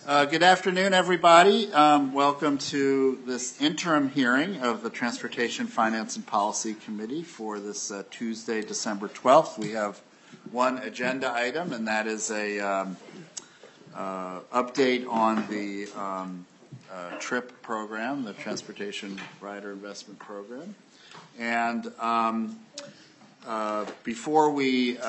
Good afternoon, everybody. Welcome to this interim hearing of the Transportation Finance and Policy Committee for this Tuesday, December 12th. We have one agenda item, and that is a update on the TRIP program, the Transportation Rider Investment Program. And before we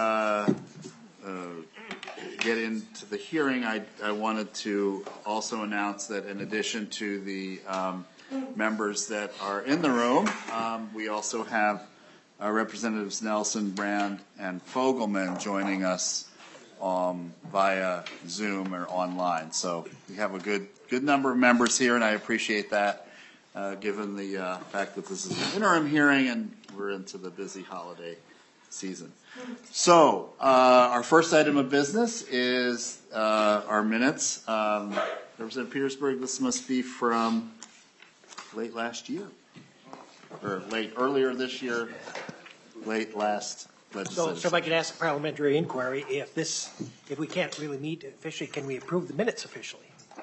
get into the hearing, I wanted to also announce that in addition to the members that are in the room, we also have Representatives Nelson, Brand, and Fogelman joining us via Zoom or online. So we have a good number of members here, and I appreciate that, given the fact that this is an interim hearing and we're into the busy holiday season. So our first item of business is our minutes. Representative Petersburg, this must be from late last year, or earlier this year, late last legislative. So if I could ask a parliamentary inquiry, if we can't really meet officially, can we approve the minutes officially?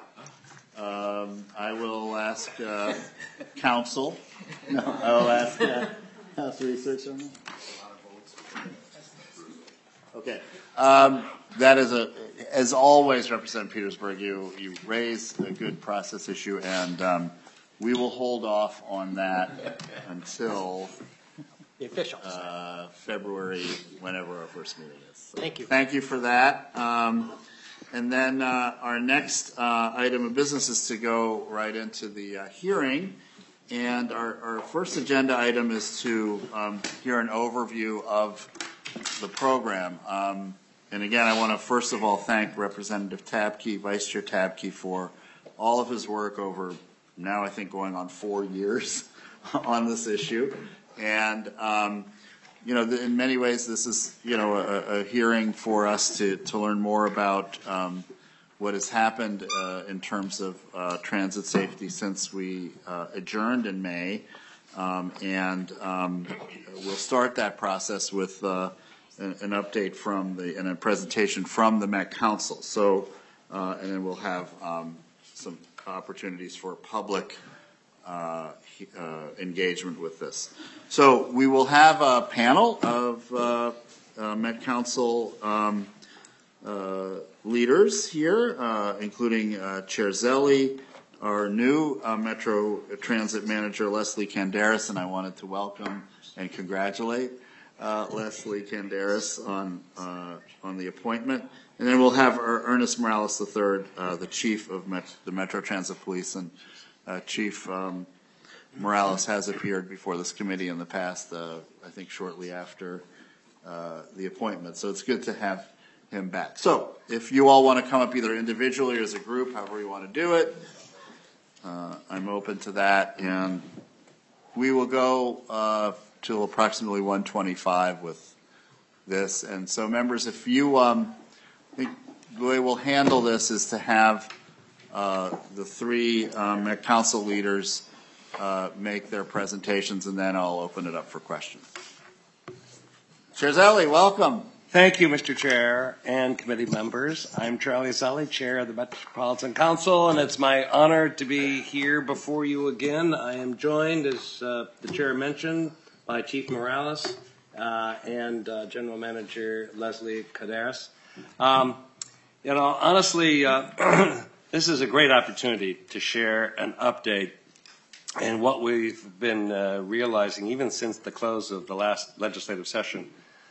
I will ask counsel. No, I will ask House Research on that. Okay. That is as always, Representative Petersburg, you raise a good process issue, and we will hold off on that until the official February, whenever our first meeting is. So thank you. Thank you for that. And then our next item of business is to go right into the hearing. And our first agenda item is to hear an overview of the program. And again, I want to first of all thank Representative Tabke, Vice Chair Tabke, for all of his work over now I think going on 4 years on this issue. And in many ways this is a hearing for us to learn more about what has happened in terms of transit safety since we adjourned in May. And we'll start that process with an update and a presentation from the Met Council. So, and then we'll have some opportunities for public engagement with this. So we will have a panel of Met Council leaders here, including Chair Zelli, our new Metro Transit Manager, Leslie Kandaris, and I wanted to welcome and congratulate Leslie Kandaris on the appointment. And then we'll have Ernest Morales III, the Chief of the Metro Transit Police, and Chief Morales has appeared before this committee in the past, I think shortly after the appointment. So it's good to have him back. So if you all want to come up either individually or as a group, however you want to do it, I'm open to that. And we will go till approximately 1:25 with this. And so members, if you, I think the way we'll handle this is to have the three Met Council leaders make their presentations, and then I'll open it up for questions. Chair Zelli, welcome. Thank you, Mr. Chair and committee members. I'm Charlie Zelli, Chair of the Metropolitan Council, and it's my honor to be here before you again. I am joined, as the Chair mentioned, by Chief Morales and General Manager Leslie Kandaris. Honestly, this is a great opportunity to share an update and what we've been realizing even since the close of the last legislative session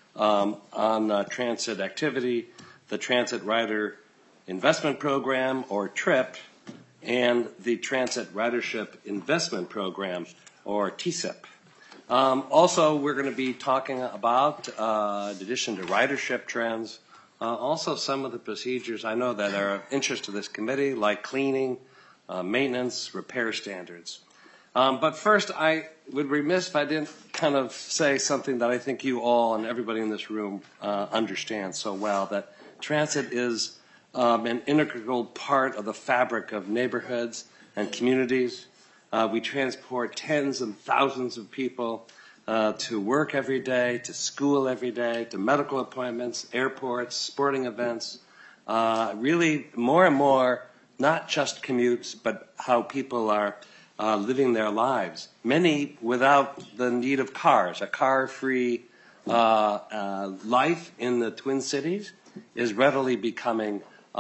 on transit activity, the Transit Rider Investment Program, or TRIP, and the Transit Ridership Investment Program, or TSIP. Also, we're going to be talking about, in addition to ridership trends, also some of the procedures I know that are of interest to this committee, like cleaning, maintenance, repair standards. But first, I would be remiss if I didn't kind of say something that I think you all and everybody in this room understand so well, that transit is an integral part of the fabric of neighborhoods and communities. We transport tens of thousands of people to work every day, to school every day, to medical appointments, airports, sporting events. Really, more and more, not just commutes, but how people are living their lives. Many without the need of cars. A car-free life in the Twin Cities is readily becoming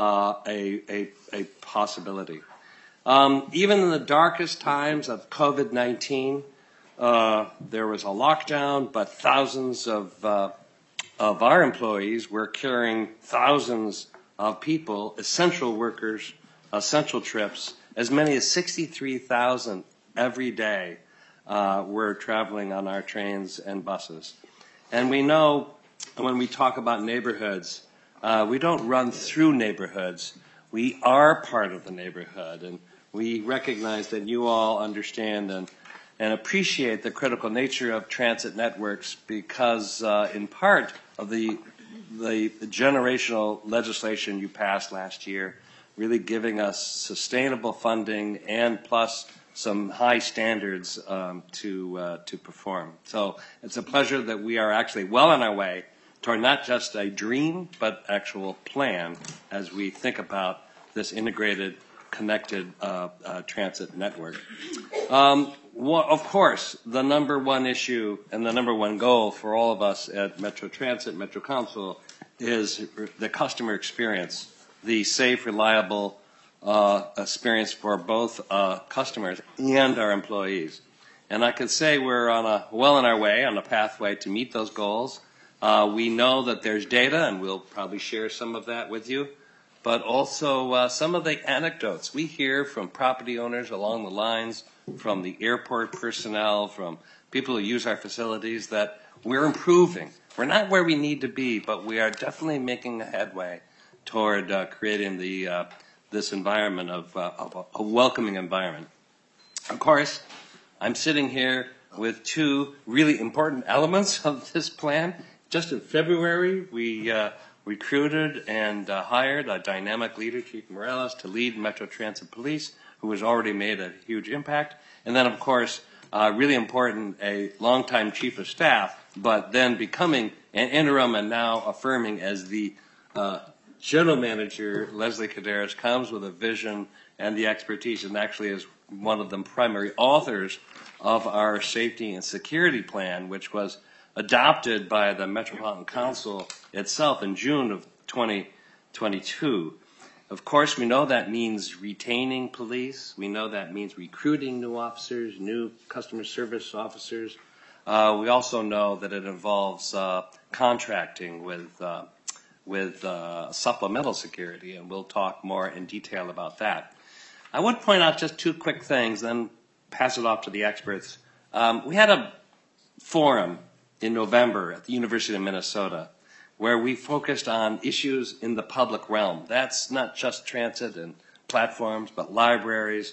a possibility. Even in the darkest times of COVID-19, there was a lockdown, but thousands of our employees were carrying thousands of people, essential workers, essential trips. As many as 63,000 every day were traveling on our trains and buses. And we know when we talk about neighborhoods, we don't run through neighborhoods. We are part of the neighborhood, and we recognize that you all understand and appreciate the critical nature of transit networks because, in part, of the generational legislation you passed last year, really giving us sustainable funding and plus some high standards to perform. So it's a pleasure that we are actually well on our way toward not just a dream, but actual plan as we think about this integrated, connected transit network. Of course, the number one issue and the number one goal for all of us at Metro Transit, Metro Council, is the customer experience, the safe, reliable experience for both customers and our employees. And I could say we're well on our way, on a pathway to meet those goals. We know that there's data, and we'll probably share some of that with you, but also some of the anecdotes we hear from property owners along the lines, from the airport personnel, from people who use our facilities, that we're improving. We're not where we need to be, but we are definitely making a headway toward creating this environment of a welcoming environment. Of course, I'm sitting here with two really important elements of this plan. Just in February, we recruited and hired a dynamic leader, Chief Morales, to lead Metro Transit Police, who has already made a huge impact. And then, of course, really important, a longtime chief of staff, but then becoming an interim and now affirming as the general manager, Leslie Caderas, comes with a vision and the expertise, and actually is one of the primary authors of our safety and security plan, which was adopted by the Metropolitan Council itself in June of 2022. Of course, we know that means retaining police. We know that means recruiting new officers, new customer service officers. We also know that it involves contracting with supplemental security, and we'll talk more in detail about that. I would point out just two quick things, then pass it off to the experts. We had a forum in November at the University of Minnesota where we focused on issues in the public realm. That's not just transit and platforms, but libraries,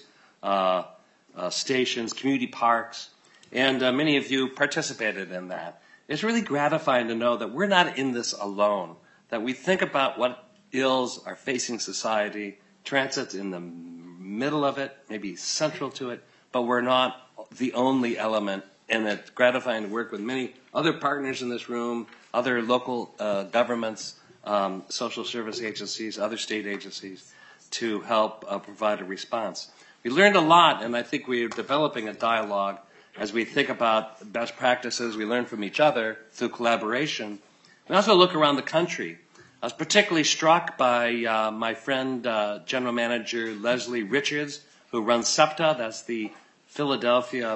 stations, community parks, and many of you participated in that. It's really gratifying to know that we're not in this alone, that we think about what ills are facing society. Transit's in the middle of it, maybe central to it, but we're not the only element, and it's gratifying to work with many other partners in this room, other local governments, social service agencies, other state agencies, to help provide a response. We learned a lot, and I think we're developing a dialogue as we think about best practices. We learn from each other through collaboration. We also look around the country. I was particularly struck by my friend, General Manager Leslie Richards, who runs SEPTA, that's the Philadelphia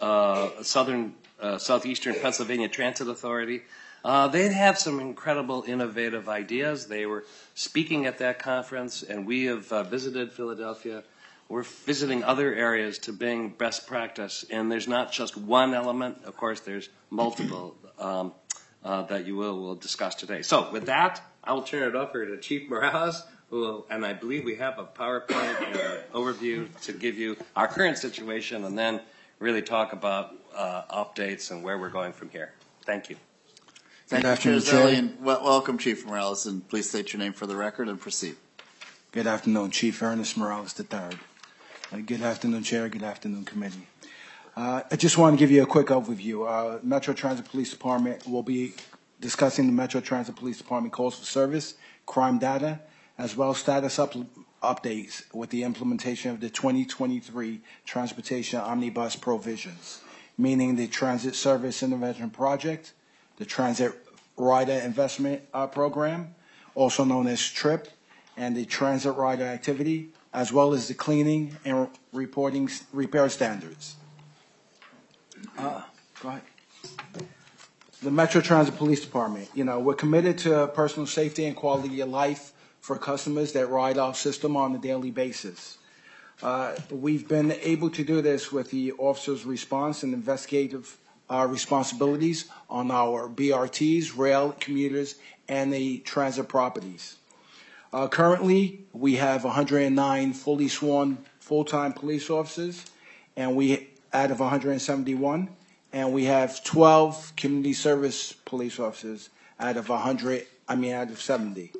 Southeastern Pennsylvania Transit Authority. They have some incredible innovative ideas. They were speaking at that conference, and we have visited Philadelphia. We're visiting other areas to bring best practice, and there's not just one element. Of course, there's multiple that you will discuss today. So with that, I will turn it over to Chief Morales, and I believe we have a PowerPoint and an overview to give you our current situation, and then really talk about updates and where we're going from here. Thank you. Thank you, Chair Zelli, and welcome, Chief Morales, and please state your name for the record and proceed. Good afternoon, Chief Ernest Morales III. Good afternoon, Chair. Good afternoon, Committee. I just want to give you a quick overview. Metro Transit Police Department will be discussing the Metro Transit Police Department calls for service, crime data, as well as status updates with the implementation of the 2023 Transportation Omnibus provisions, meaning the Transit Service Intervention Project, the Transit Rider Investment Program, also known as TRIP, and the Transit Rider Activity, as well as the cleaning and repair standards. Go ahead. The Metro Transit Police Department, we're committed to personal safety and quality of life for customers that ride our system on a daily basis. We've been able to do this with the officer's response and investigative responsibilities on our BRTs, rail commuters, and the transit properties. Currently, we have 109 fully sworn full-time police officers, and we out of 171, and we have 12 community service police officers out of 70.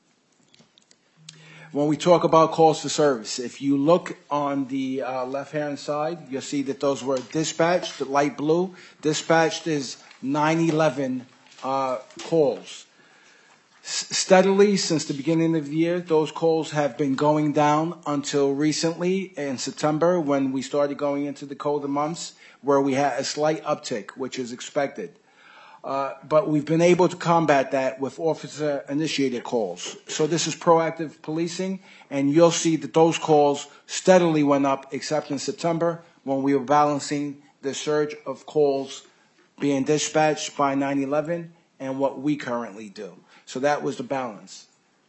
When we talk about calls for service, if you look on the left-hand side, you'll see that those were dispatched, the light blue. Dispatched is 911 calls. Steadily, since the beginning of the year, those calls have been going down until recently in September when we started going into the colder months where we had a slight uptick, which is expected. But we've been able to combat that with officer-initiated calls. So this is proactive policing, and you'll see that those calls steadily went up, except in September when we were balancing the surge of calls being dispatched by 911 and what we currently do. So that was the balance.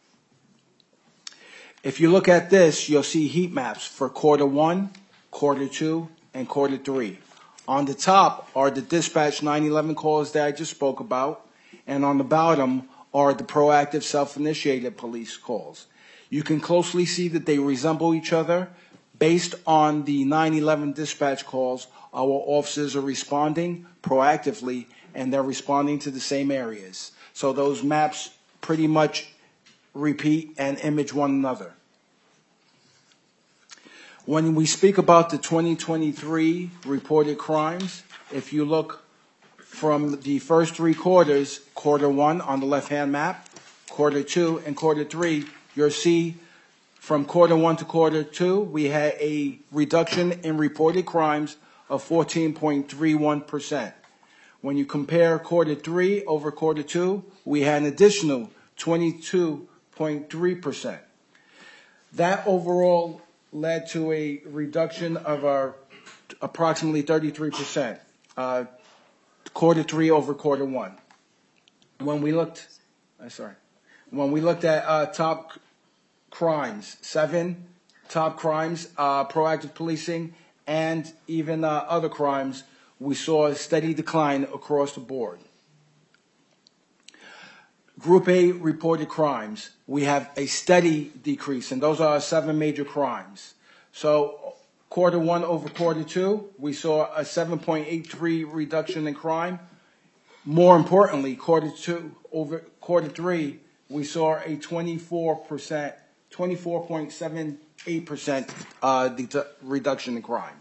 If you look at this, you'll see heat maps for Q1, Q2, and Q3. On the top are the dispatch 911 calls that I just spoke about, and on the bottom are the proactive self-initiated police calls. You can closely see that they resemble each other. Based on the 911 dispatch calls, our officers are responding proactively, and they're responding to the same areas. So those maps pretty much repeat and image one another. When we speak about the 2023 reported crimes, if you look from the first 3 quarters, Q1 on the left-hand map, Q2 and Q3, you'll see from Q1 to Q2, we had a reduction in reported crimes of 14.31%. When you compare Q3 over Q2, we had an additional 22.3%. That overall led to a reduction of our approximately 33%, Q3 over Q1. When we looked at top crimes, 7 top crimes, proactive policing, and even other crimes, we saw a steady decline across the board. Group A reported crimes, we have a steady decrease, and those are our 7 major crimes. So Q1 over Q2, we saw a 7.83 reduction in crime. More importantly, Q2 over Q3, we saw a 24.78% reduction in crime.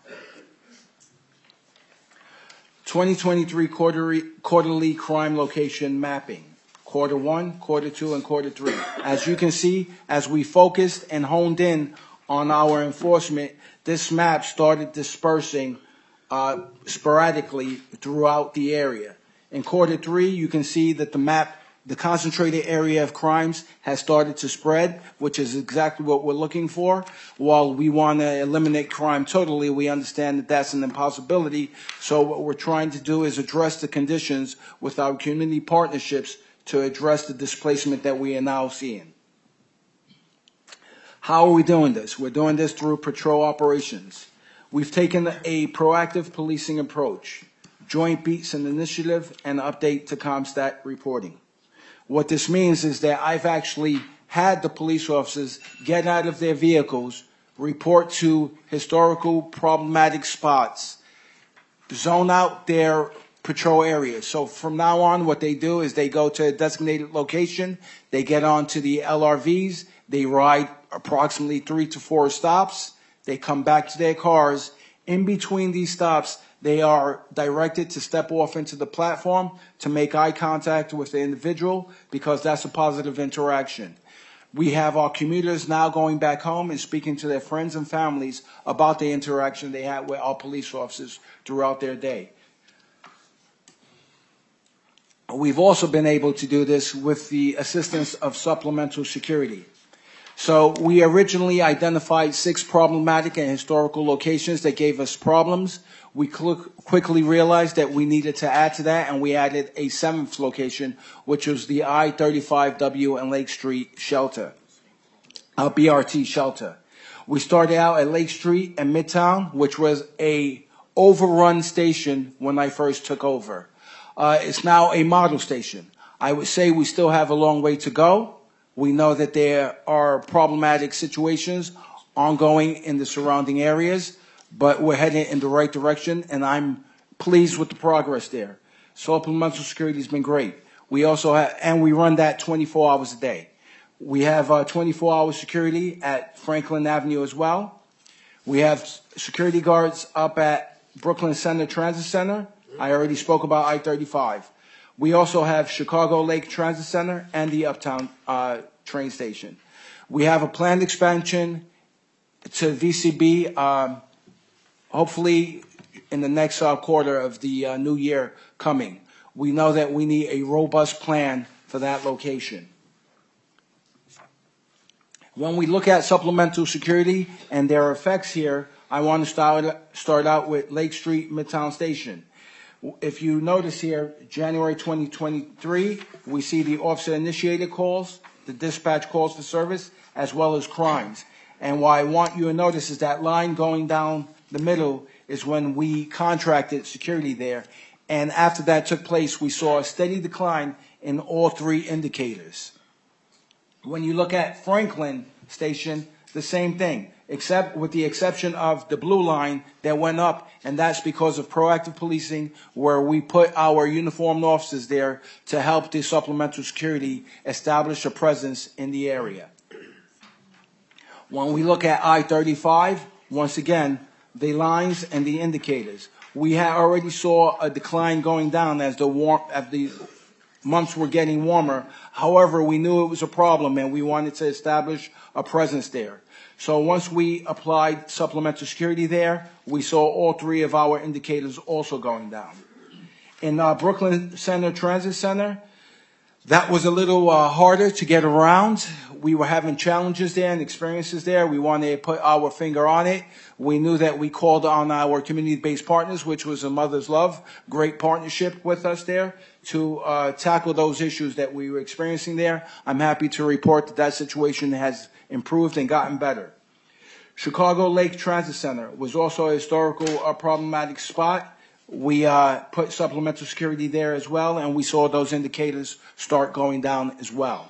2023 quarterly crime location mapping. Q1, Q2, and Q3. As you can see, as we focused and honed in on our enforcement, this map started dispersing sporadically throughout the area. In Q3, you can see that the concentrated area of crimes has started to spread, which is exactly what we're looking for. While we want to eliminate crime totally, we understand that that's an impossibility. So what we're trying to do is address the conditions with our community partnerships to address the displacement that we are now seeing. How are we doing this? We're doing this through patrol operations. We've taken a proactive policing approach, joint beats and initiative, and update to CompStat reporting. What this means is that I've actually had the police officers get out of their vehicles, report to historical problematic spots, zone out their patrol areas. So from now on, what they do is they go to a designated location, they get onto the LRVs, they ride approximately 3 to 4 stops, they come back to their cars. In between these stops, they are directed to step off into the platform to make eye contact with the individual because that's a positive interaction. We have our commuters now going back home and speaking to their friends and families about the interaction they had with our police officers throughout their day. We've also been able to do this with the assistance of supplemental security. So we originally identified 6 problematic and historical locations that gave us problems. We quickly realized that we needed to add to that, and we added a 7th location, which was the I-35W and Lake Street shelter, BRT shelter. We started out at Lake Street and Midtown, which was a overrun station when I first took over. It's now a model station. I would say we still have a long way to go. We know that there are problematic situations ongoing in the surrounding areas, but we're heading in the right direction, and I'm pleased with the progress there. Supplemental security has been great. We also have, and we run that 24 hours a day. We have 24-hour security at Franklin Avenue as well. We have security guards up at Brooklyn Center Transit Center. I already spoke about I-35. We also have Chicago Lake Transit Center and the Uptown train station. We have a planned expansion to VCB, hopefully in the next quarter of the new year coming. We know that we need a robust plan for that location. When we look at supplemental security and their effects here, I want to start out with Lake Street Midtown Station. If you notice here, January 2023, we see the officer-initiated calls, the dispatch calls for service, as well as crimes. And what I want you to notice is that line going down the middle is when we contracted security there. And after that took place, we saw a steady decline in all 3 indicators. When you look at Franklin Station, the same thing, except with the exception of the blue line that went up, and that's because of proactive policing, where we put our uniformed officers there to help the supplemental security establish a presence in the area. When we look at I-35, once again, the lines and the indicators. We already saw a decline going down as the months were getting warmer. However, we knew it was a problem, and we wanted to establish a presence there. So once we applied supplemental security there, we saw all 3 of our indicators also going down. In Brooklyn Center Transit Center, that was a little harder to get around. We were having challenges there and experiences there. We wanted to put our finger on it. We knew that we called on our community-based partners, which was a Mother's Love, great partnership with us there, to tackle those issues that we were experiencing there. I'm happy to report that that situation has improved and gotten better. Chicago Lake Transit Center was also a historical problematic spot. We put supplemental security there as well, and we saw those indicators start going down as well.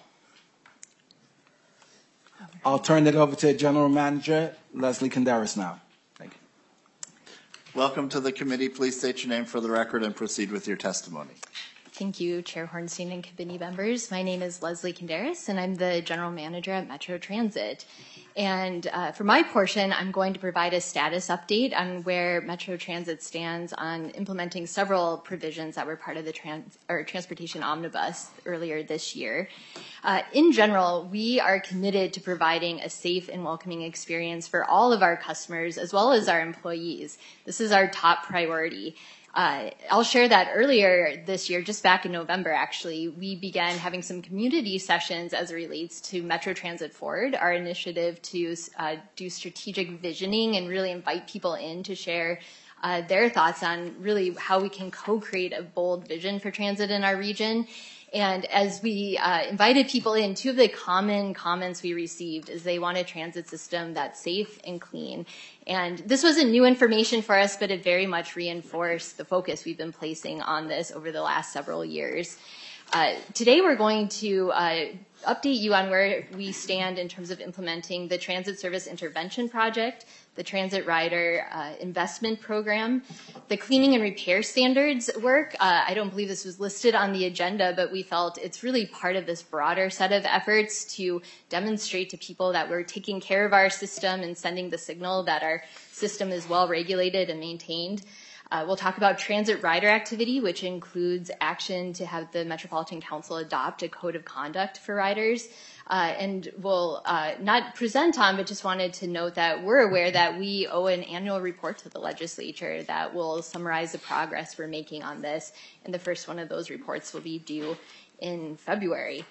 I'll turn it over to General Manager Leslie Canderas now. Thank you. Welcome to the committee. Please state your name for the record and proceed with your testimony. Thank you, Chair Hornstein and committee members. My name is Leslie Canderas, and I'm the General Manager at Metro Transit. And for my portion, I'm going to provide a status update on where Metro Transit stands on implementing several provisions that were part of the Transportation Omnibus earlier this year. In general, we are committed to providing a safe and welcoming experience for all of our customers as well as our employees. This is our top priority. I'll share that earlier this year, just back in November, actually, we began having some community sessions as it relates to Metro Transit Forward, our initiative to do strategic visioning and really invite people in to share their thoughts on really how we can co-create a bold vision for transit in our region. And as we invited people in, 2 of the common comments we received is they want a transit system that's safe and clean. And this wasn't new information for us, but it very much reinforced the focus we've been placing on this over the last several years. Today we're going to update you on where we stand in terms of implementing the Transit Service Intervention Project, the Transit Rider Investment Program, the cleaning and repair standards work. I don't believe this was listed on the agenda, but we felt it's really part of this broader set of efforts to demonstrate to people that we're taking care of our system and sending the signal that our system is well regulated and maintained. We'll talk about transit rider activity, which includes action to have the Metropolitan Council adopt a code of conduct for riders. and will not present on, but just wanted to note that we're aware that we owe an annual report to the legislature that will summarize the progress we're making on this, and the first one of those reports will be due in February.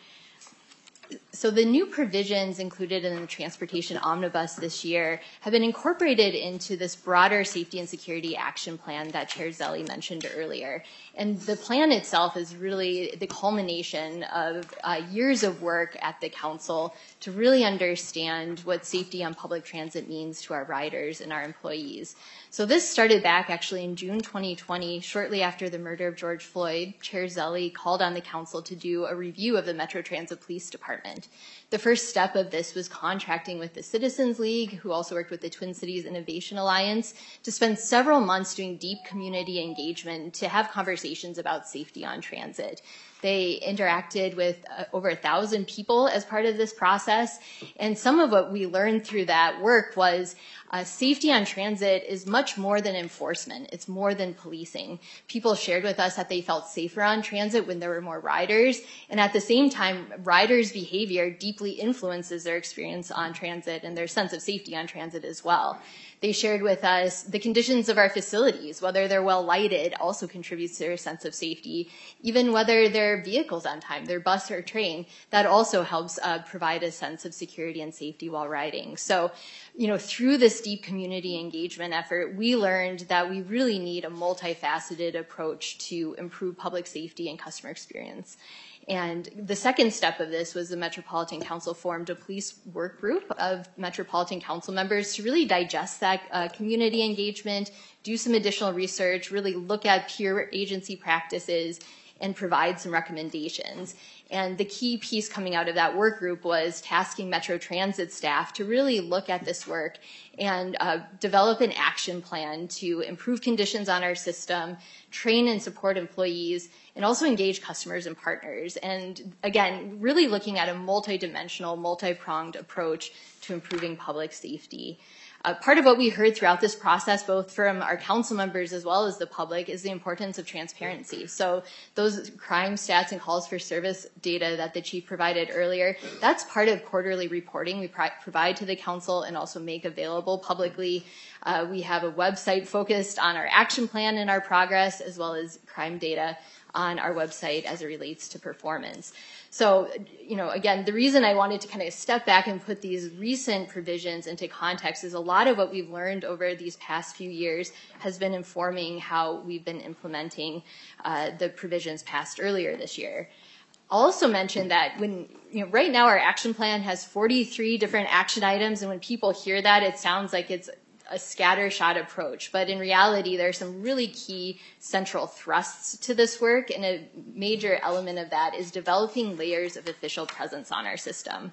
So the new provisions included in the Transportation Omnibus this year have been incorporated into this broader safety and security action plan that Chair Zelle mentioned earlier. And the plan itself is really the culmination of years of work at the council to really understand what safety on public transit means to our riders and our employees. So this started back actually in June 2020, shortly after the murder of George Floyd. Chair Zelle called on the council to do a review of the Metro Transit Police Department. The first step of this was contracting with the Citizens League, who also worked with the Twin Cities Innovation Alliance, to spend several months doing deep community engagement to have conversations about safety on transit. They interacted with over 1,000 people as part of this process. And some of what we learned through that work was safety on transit is much more than enforcement. It's more than policing. People shared with us that they felt safer on transit when there were more riders. And at the same time, riders' behavior deeply influences their experience on transit and their sense of safety on transit as well. They shared with us the conditions of our facilities, whether they're well lighted also contributes to their sense of safety, even whether their vehicles on time, their bus or train, that also helps provide a sense of security and safety while riding. So, through this deep community engagement effort, we learned that we really need a multifaceted approach to improve public safety and customer experience. And the second step of this was the Metropolitan Council formed a police work group of Metropolitan Council members to really digest that community engagement, do some additional research, really look at peer agency practices, and provide some recommendations. And the key piece coming out of that work group was tasking Metro Transit staff to really look at this work and develop an action plan to improve conditions on our system, train and support employees, and also engage customers and partners. And again, really looking at a multidimensional, multi-pronged approach to improving public safety. Part of what we heard throughout this process, both from our council members as well as the public, is the importance of transparency. So those crime stats and calls for service data that the chief provided earlier, that's part of quarterly reporting we provide to the council and also make available publicly. We have a website focused on our action plan and our progress, as well as crime data on our website as it relates to performance. So, again, the reason I wanted to kind of step back and put these recent provisions into context is a lot of what we've learned over these past few years has been informing how we've been implementing the provisions passed earlier this year. I'll also mention that right now our action plan has 43 different action items, and when people hear that, it sounds like it's a scattershot approach, but in reality, there are some really key central thrusts to this work, and a major element of that is developing layers of official presence on our system.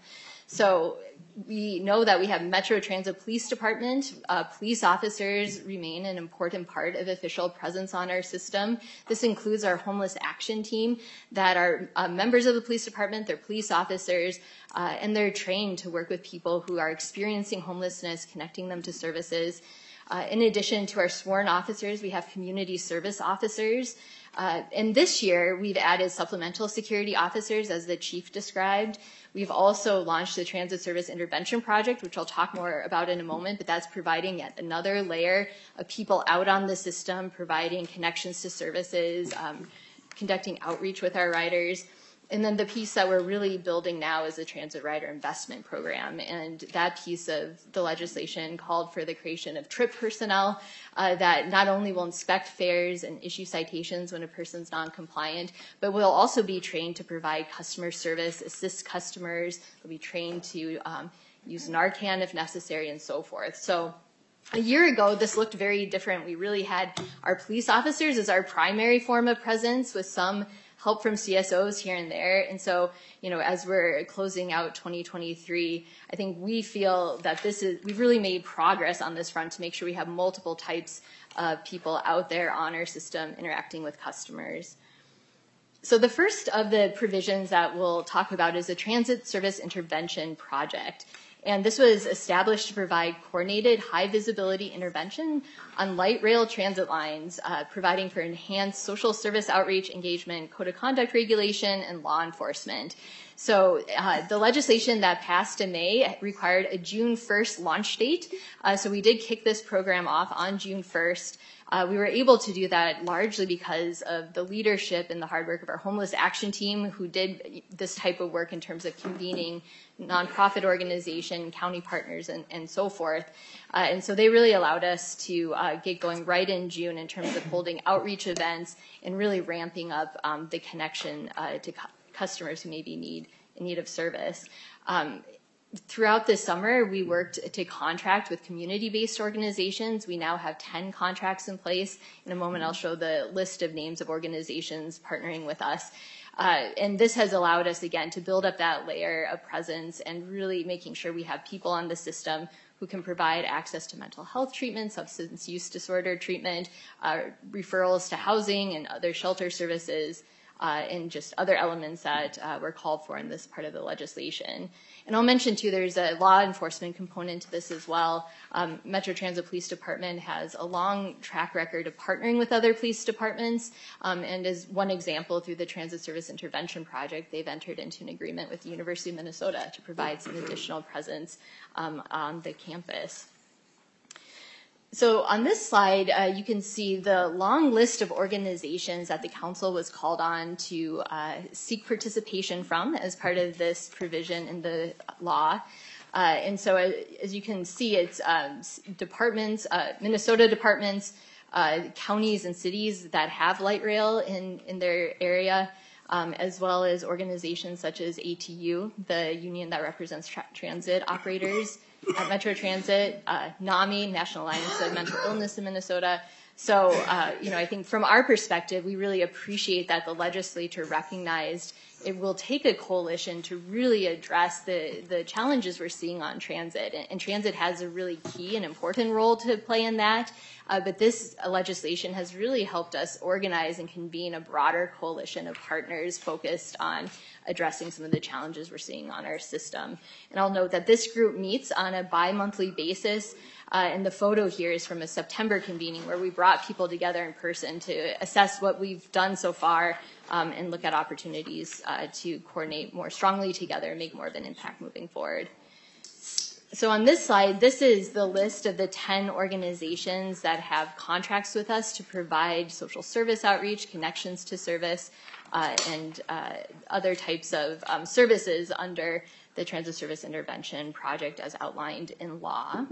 So we know that we have Metro Transit Police Department. Police officers remain an important part of official presence on our system. This includes our homeless action team that are members of the police department, they're police officers, and they're trained to work with people who are experiencing homelessness, connecting them to services. In addition to our sworn officers, we have community service officers. And this year, we've added supplemental security officers, as the chief described. We've also launched the Transit Service Intervention Project, which I'll talk more about in a moment, but that's providing yet another layer of people out on the system, providing connections to services, conducting outreach with our riders. And then the piece that we're really building now is the Transit Rider Investment Program. And that piece of the legislation called for the creation of TRIP personnel that not only will inspect fares and issue citations when a person's non-compliant, but will also be trained to provide customer service, assist customers. They'll be trained to use Narcan if necessary, and so forth. So a year ago, this looked very different. We really had our police officers as our primary form of presence, with some help from CSOs here and there. And so, as we're closing out 2023, I think we feel that we've really made progress on this front to make sure we have multiple types of people out there on our system interacting with customers. So the first of the provisions that we'll talk about is the Transit Service Intervention Project. And this was established to provide coordinated high-visibility intervention on light rail transit lines, providing for enhanced social service outreach, engagement, code of conduct regulation, and law enforcement. So the legislation that passed in May required a June 1st launch date. So we did kick this program off on June 1st. We were able to do that largely because of the leadership and the hard work of our homeless action team, who did this type of work in terms of convening nonprofit organization, county partners, and so forth. And so they really allowed us to get going right in June in terms of holding outreach events and really ramping up the connection to customers who may be in need of service. Throughout this summer, we worked to contract with community-based organizations. We now have 10 contracts in place. In a moment, I'll show the list of names of organizations partnering with us. And this has allowed us, again, to build up that layer of presence and really making sure we have people on the system who can provide access to mental health treatment, substance use disorder treatment, referrals to housing and other shelter services, and just other elements that were called for in this part of the legislation. And I'll mention, too, there's a law enforcement component to this as well. Metro Transit Police Department has a long track record of partnering with other police departments. And as one example, through the Transit Service Intervention Project, they've entered into an agreement with the University of Minnesota to provide some additional presence on the campus. So on this slide, you can see the long list of organizations that the council was called on to seek participation from as part of this provision in the law. And so as you can see, it's departments, Minnesota departments, counties and cities that have light rail in their area, as well as organizations such as ATU, the union that represents transit operators at Metro Transit, NAMI, National Alliance of Mental Illness in Minnesota. So, I think from our perspective, we really appreciate that the legislature recognized it will take a coalition to really address the challenges we're seeing on transit. And transit has a really key and important role to play in that. But this legislation has really helped us organize and convene a broader coalition of partners focused on addressing some of the challenges we're seeing on our system. And I'll note that this group meets on a bi-monthly basis. And the photo here is from a September convening where we brought people together in person to assess what we've done so far and look at opportunities to coordinate more strongly together and make more of an impact moving forward. So on this slide, this is the list of the 10 organizations that have contracts with us to provide social service outreach, connections to service, and other types of services under the Transit Service Intervention Project as outlined in law.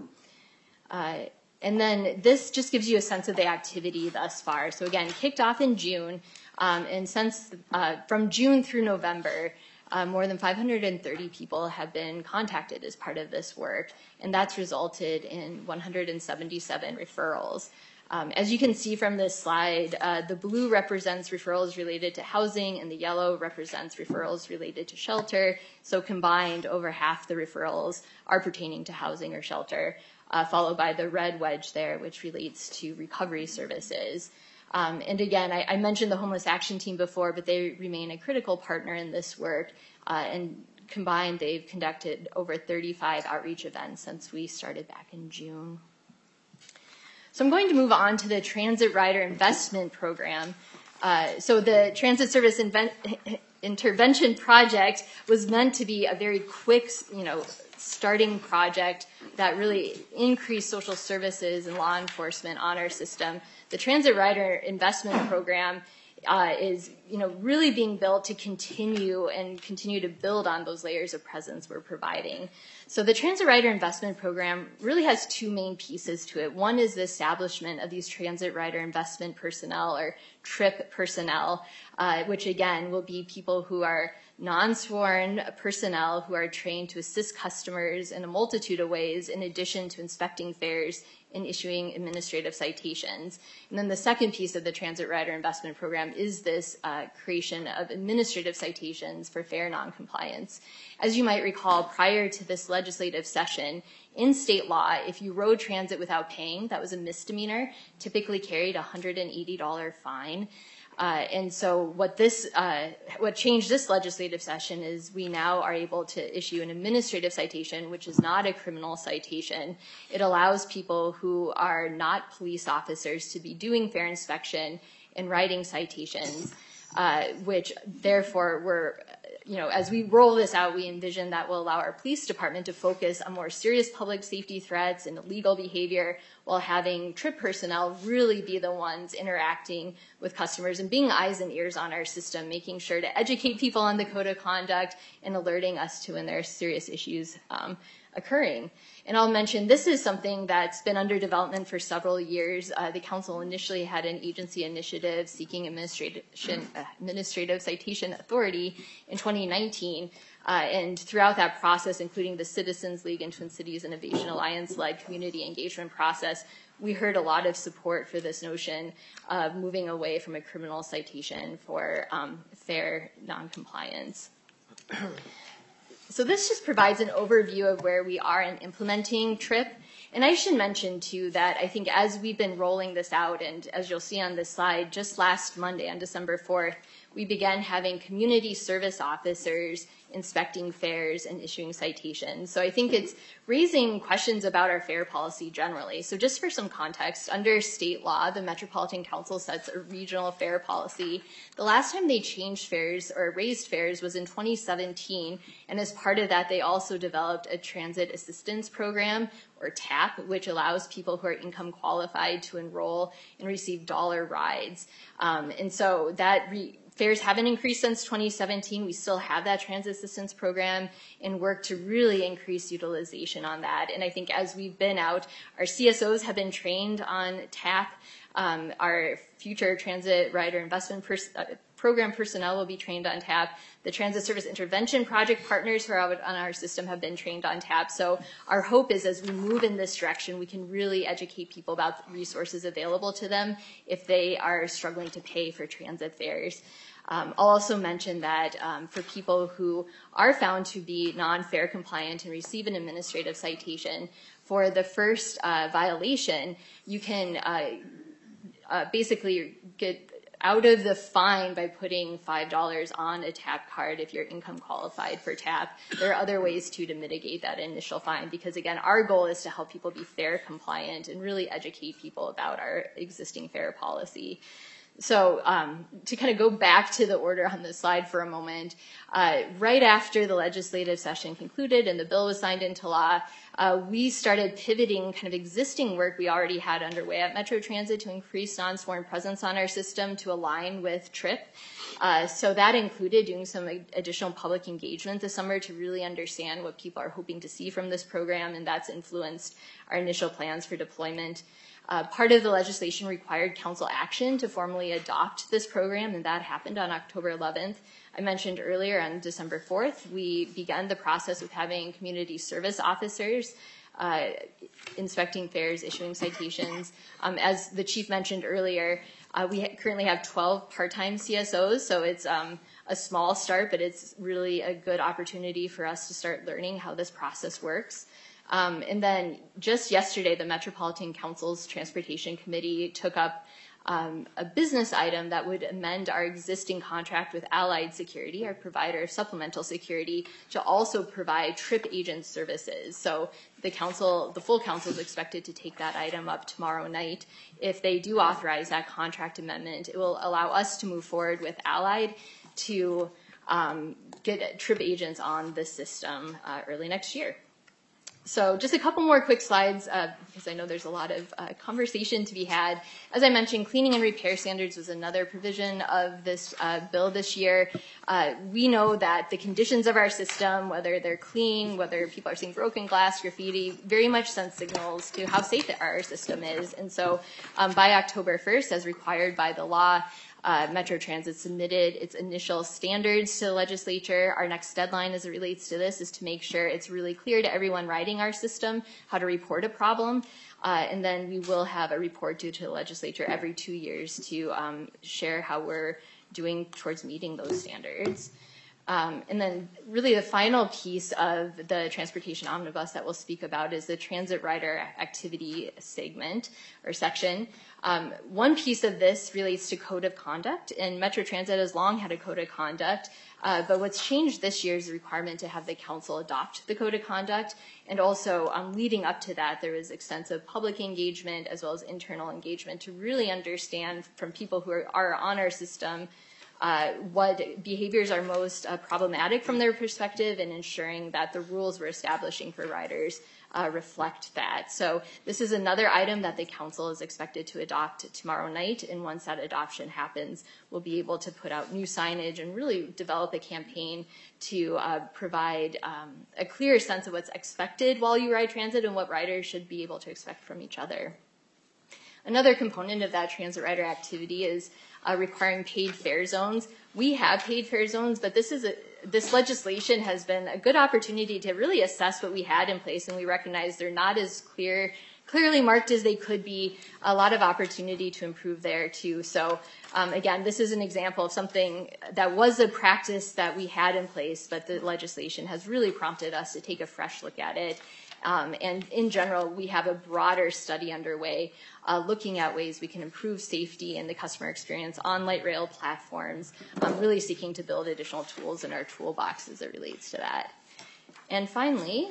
And then this just gives you a sense of the activity thus far. So again, kicked off in June, and since from June through November, more than 530 people have been contacted as part of this work, and that's resulted in 177 referrals. As you can see from this slide, the blue represents referrals related to housing, and the yellow represents referrals related to shelter. So combined, over half the referrals are pertaining to housing or shelter, followed by the red wedge there, which relates to recovery services. And again, I mentioned the Homeless Action Team before, but they remain a critical partner in this work. And combined, they've conducted over 35 outreach events since we started back in June. So I'm going to move on to the Transit Rider Investment Program. So the Transit Service Intervention Project was meant to be a very quick, starting project that really increased social services and law enforcement on our system. The Transit Rider Investment Program is, really being built to continue to build on those layers of presence we're providing. So the Transit Rider Investment Program really has two main pieces to it. One is the establishment of these Transit Rider Investment Personnel, or TRIP personnel, which again will be people who are non-sworn personnel who are trained to assist customers in a multitude of ways, in addition to inspecting fares and issuing administrative citations. And then the second piece of the Transit Rider Investment Program is this creation of administrative citations for fare noncompliance. As you might recall, prior to this legislative session, in state law, if you rode transit without paying, that was a misdemeanor, typically carried a $180 fine. And so what changed this legislative session is we now are able to issue an administrative citation, which is not a criminal citation. It allows people who are not police officers to be doing fare inspection and writing citations, which therefore were as we roll this out, we envision that will allow our police department to focus on more serious public safety threats and illegal behavior, while having TRIP personnel really be the ones interacting with customers and being eyes and ears on our system, making sure to educate people on the code of conduct and alerting us to when there are serious issues occurring. And I'll mention this is something that's been under development for several years. The council initially had an agency initiative seeking administrative citation authority in 2019. And throughout that process, including the Citizens League and Twin Cities Innovation Alliance-led community engagement process, we heard a lot of support for this notion of moving away from a criminal citation for fair noncompliance. So this just provides an overview of where we are in implementing TRIP. And I should mention, too, that I think as we've been rolling this out, and as you'll see on this slide, just last Monday on December 4th, we began having community service officers inspecting fares and issuing citations. So I think it's raising questions about our fare policy generally. So just for some context, under state law, the Metropolitan Council sets a regional fare policy. The last time they changed fares or raised fares was in 2017, and as part of that, they also developed a transit assistance program, or TAP, which allows people who are income qualified to enroll and receive dollar rides. And so that fares haven't increased since 2017. We still have that transit assistance program and work to really increase utilization on that. And I think as we've been out, our CSOs have been trained on TAP. Our future transit rider investment program personnel will be trained on TAP. The Transit Service Intervention Project partners who are out on our system have been trained on TAP. So our hope is as we move in this direction, we can really educate people about the resources available to them if they are struggling to pay for transit fares. I'll also mention that for people who are found to be non-fare compliant and receive an administrative citation, for the first violation, you can basically get out of the fine by putting $5 on a TAP card if you're income qualified for TAP. There are other ways to mitigate that initial fine because, again, our goal is to help people be fare compliant and really educate people about our existing fare policy. So to kind of go back to the order on this slide for a moment, right after the legislative session concluded and the bill was signed into law, we started pivoting kind of existing work we already had underway at Metro Transit to increase non-sworn presence on our system to align with TRIP. So that included doing some additional public engagement this summer to really understand what people are hoping to see from this program, and that's influenced our initial plans for deployment. Part of the legislation required council action to formally adopt this program, and that happened on October 11th. I mentioned earlier on December 4th, we began the process with having community service officers inspecting fares, issuing citations. As the chief mentioned earlier, we currently have 12 part-time CSOs, so it's a small start, but it's really a good opportunity for us to start learning how this process works. And then just yesterday, the Metropolitan Council's Transportation Committee took up a business item that would amend our existing contract with Allied Security, our provider of supplemental security, to also provide TRIP agent services. So the full council is expected to take that item up tomorrow night. If they do authorize that contract amendment, it will allow us to move forward with Allied to get TRIP agents on the system early next year. So just a couple more quick slides because I know there's a lot of conversation to be had. As I mentioned, cleaning and repair standards was another provision of this bill this year. We know that the conditions of our system, whether they're clean, whether people are seeing broken glass, graffiti, very much send signals to how safe our system is. And so by October 1st, as required by the law, Metro Transit submitted its initial standards to the legislature. Our next deadline as it relates to this is to make sure it's really clear to everyone riding our system how to report a problem. And then we will have a report due to the legislature every 2 years to share how we're doing towards meeting those standards. And then really the final piece of the transportation omnibus that we'll speak about is the transit rider activity segment or section. One piece of this relates to code of conduct, and Metro Transit has long had a code of conduct, but what's changed this year is the requirement to have the council adopt the code of conduct, and also leading up to that, there was extensive public engagement as well as internal engagement to really understand from people who are on our system what behaviors are most problematic from their perspective, and ensuring that the rules we're establishing for riders reflect that. So this is another item that the council is expected to adopt tomorrow night, and once that adoption happens, we'll be able to put out new signage and really develop a campaign to provide a clear sense of what's expected while you ride transit and what riders should be able to expect from each other. Another component of that transit rider activity is requiring paid fare zones. We have paid fare zones, but this legislation has been a good opportunity to really assess what we had in place, and we recognize they're not as clearly marked as they could be. A lot of opportunity to improve there too. So again, this is an example of something that was a practice that we had in place, but the legislation has really prompted us to take a fresh look at it. And in general, we have a broader study underway looking at ways we can improve safety and the customer experience on light rail platforms, really seeking to build additional tools in our toolbox as it relates to that. And finally,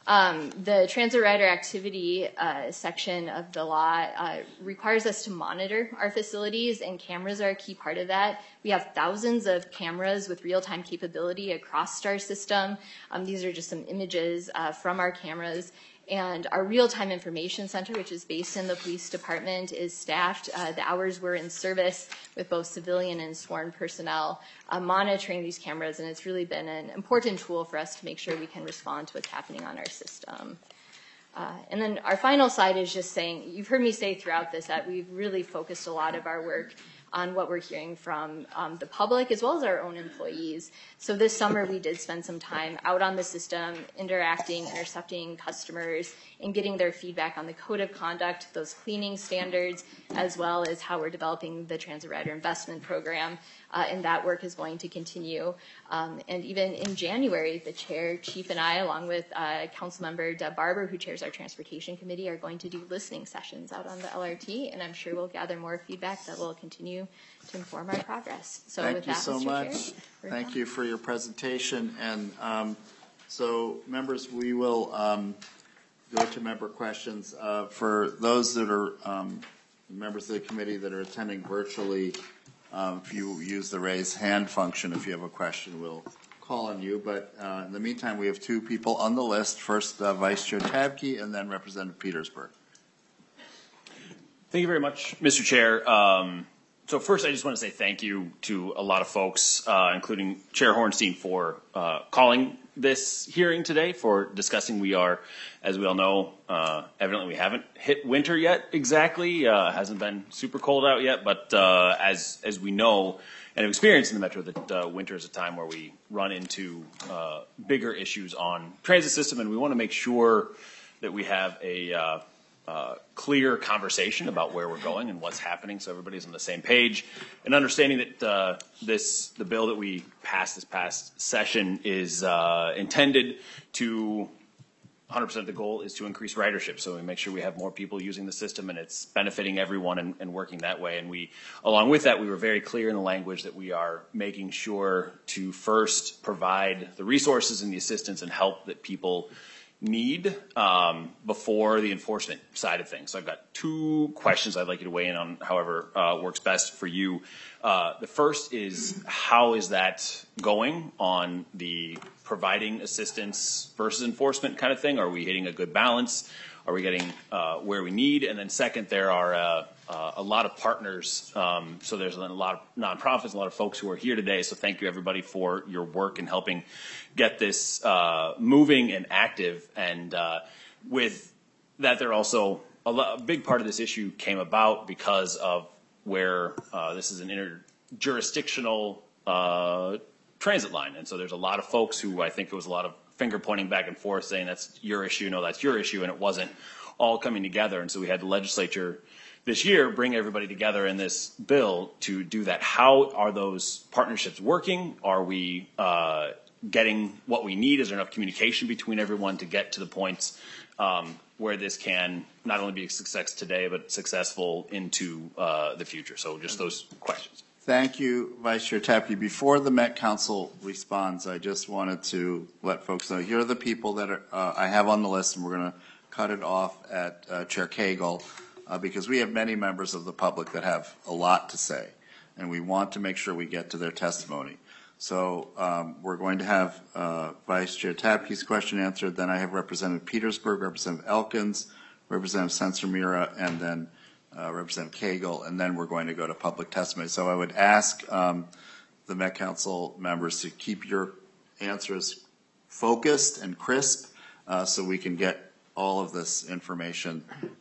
the transit rider activity section of the law requires us to monitor our facilities, and cameras are a key part of that. We have thousands of cameras with real-time capability across our system. These are just some images from our cameras. And our real-time information center, which is based in the police department, is staffed. The hours we're in service with both civilian and sworn personnel monitoring these cameras, and it's really been an important tool for us to make sure we can respond to what's happening on our system. And then our final slide is just saying, you've heard me say throughout this that we've really focused a lot of our work on what we're hearing from the public as well as our own employees. So this summer we did spend some time out on the system, intercepting customers, and getting their feedback on the code of conduct, those cleaning standards, as well as how we're developing the Transit Rider Investment Program. And that work is going to continue. And even in January, the chair, chief, and I, along with Councilmember Deb Barber, who chairs our Transportation Committee, are going to do listening sessions out on the LRT, and I'm sure we'll gather more feedback that will continue to inform our progress. So Thank with you that, so Mr. much. Chair, Thank you for your presentation. And so, members, we will go to member questions. For those that are members of the committee that are attending virtually, if you use the raise hand function, if you have a question, we'll call on you. But in the meantime, we have two people on the list. First, Vice Chair Tabke, and then Representative Petersburg. Thank you very much, Mr. Chair. So first, I just want to say thank you to a lot of folks, including Chair Hornstein, for calling this hearing today, for discussing. We are, as we all know, evidently we haven't hit winter yet exactly. Hasn't been super cold out yet, but as we know and have experienced in the Metro, that winter is a time where we run into bigger issues on transit system, and we want to make sure that we have a clear conversation about where we're going and what's happening, so everybody's on the same page, and understanding that the bill that we passed this past session is intended to 100% the goal is to increase ridership, so we make sure we have more people using the system and it's benefiting everyone and working that way. And we, along with that, we were very clear in the language that we are making sure to first provide the resources and the assistance and help that people need before the enforcement side of things. So I've got two questions I'd like you to weigh in on, however works best for you. The first is, how is that going on the providing assistance versus enforcement kind of thing? Are we hitting a good balance? Are we getting where we need? And then second, there are a lot of partners. So there's a lot of nonprofits, a lot of folks who are here today. So thank you, everybody, for your work in helping get this moving and active. And with that, there also a big part of this issue came about because of where this is an interjurisdictional transit line. And so there's a lot of folks who, I think it was a lot of finger pointing back and forth saying that's your issue, no, that's your issue, and it wasn't all coming together. And so we had the legislature this year bring everybody together in this bill to do that. How are those partnerships working? Are we getting what we need? Is there enough communication between everyone to get to the points where this can not only be a success today, but successful into the future? So just those questions. Thank you, Vice Chair Tabke. Before the Met Council responds, I just wanted to let folks know, here are the people that I have on the list, and we're going to cut it off at Chair Cagle, because we have many members of the public that have a lot to say. and we want to make sure we get to their testimony. So we're going to have Vice Chair Tapke's question answered. Then I have Representative Petersburg, Representative Elkins, Representative Sencer-Mira, and then Representative Cagle, and then we're going to go to public testimony. So I would ask the Met Council members to keep your answers focused and crisp so we can get all of this information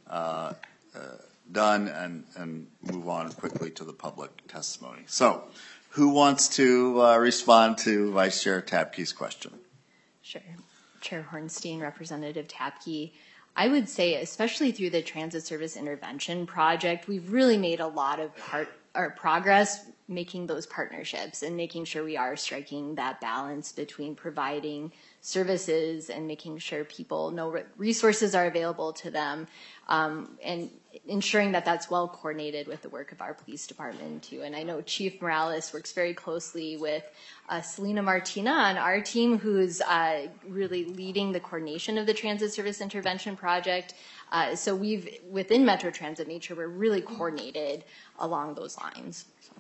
done and move on quickly to the public testimony. So who wants to respond to Vice Chair Tapke's question? Sure. Chair Hornstein, Representative Tapke. I would say, especially through the Transit Service Intervention Project, we've really made a lot of progress making those partnerships and making sure we are striking that balance between providing services and making sure people know what resources are available to them, and ensuring that that's well coordinated with the work of our police department too. And I know Chief Morales works very closely with Selena Martina on our team, who's really leading the coordination of the Transit Service Intervention Project. So we've, within Metro Transit, made sure we're really coordinated along those lines. So.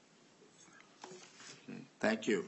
Thank you.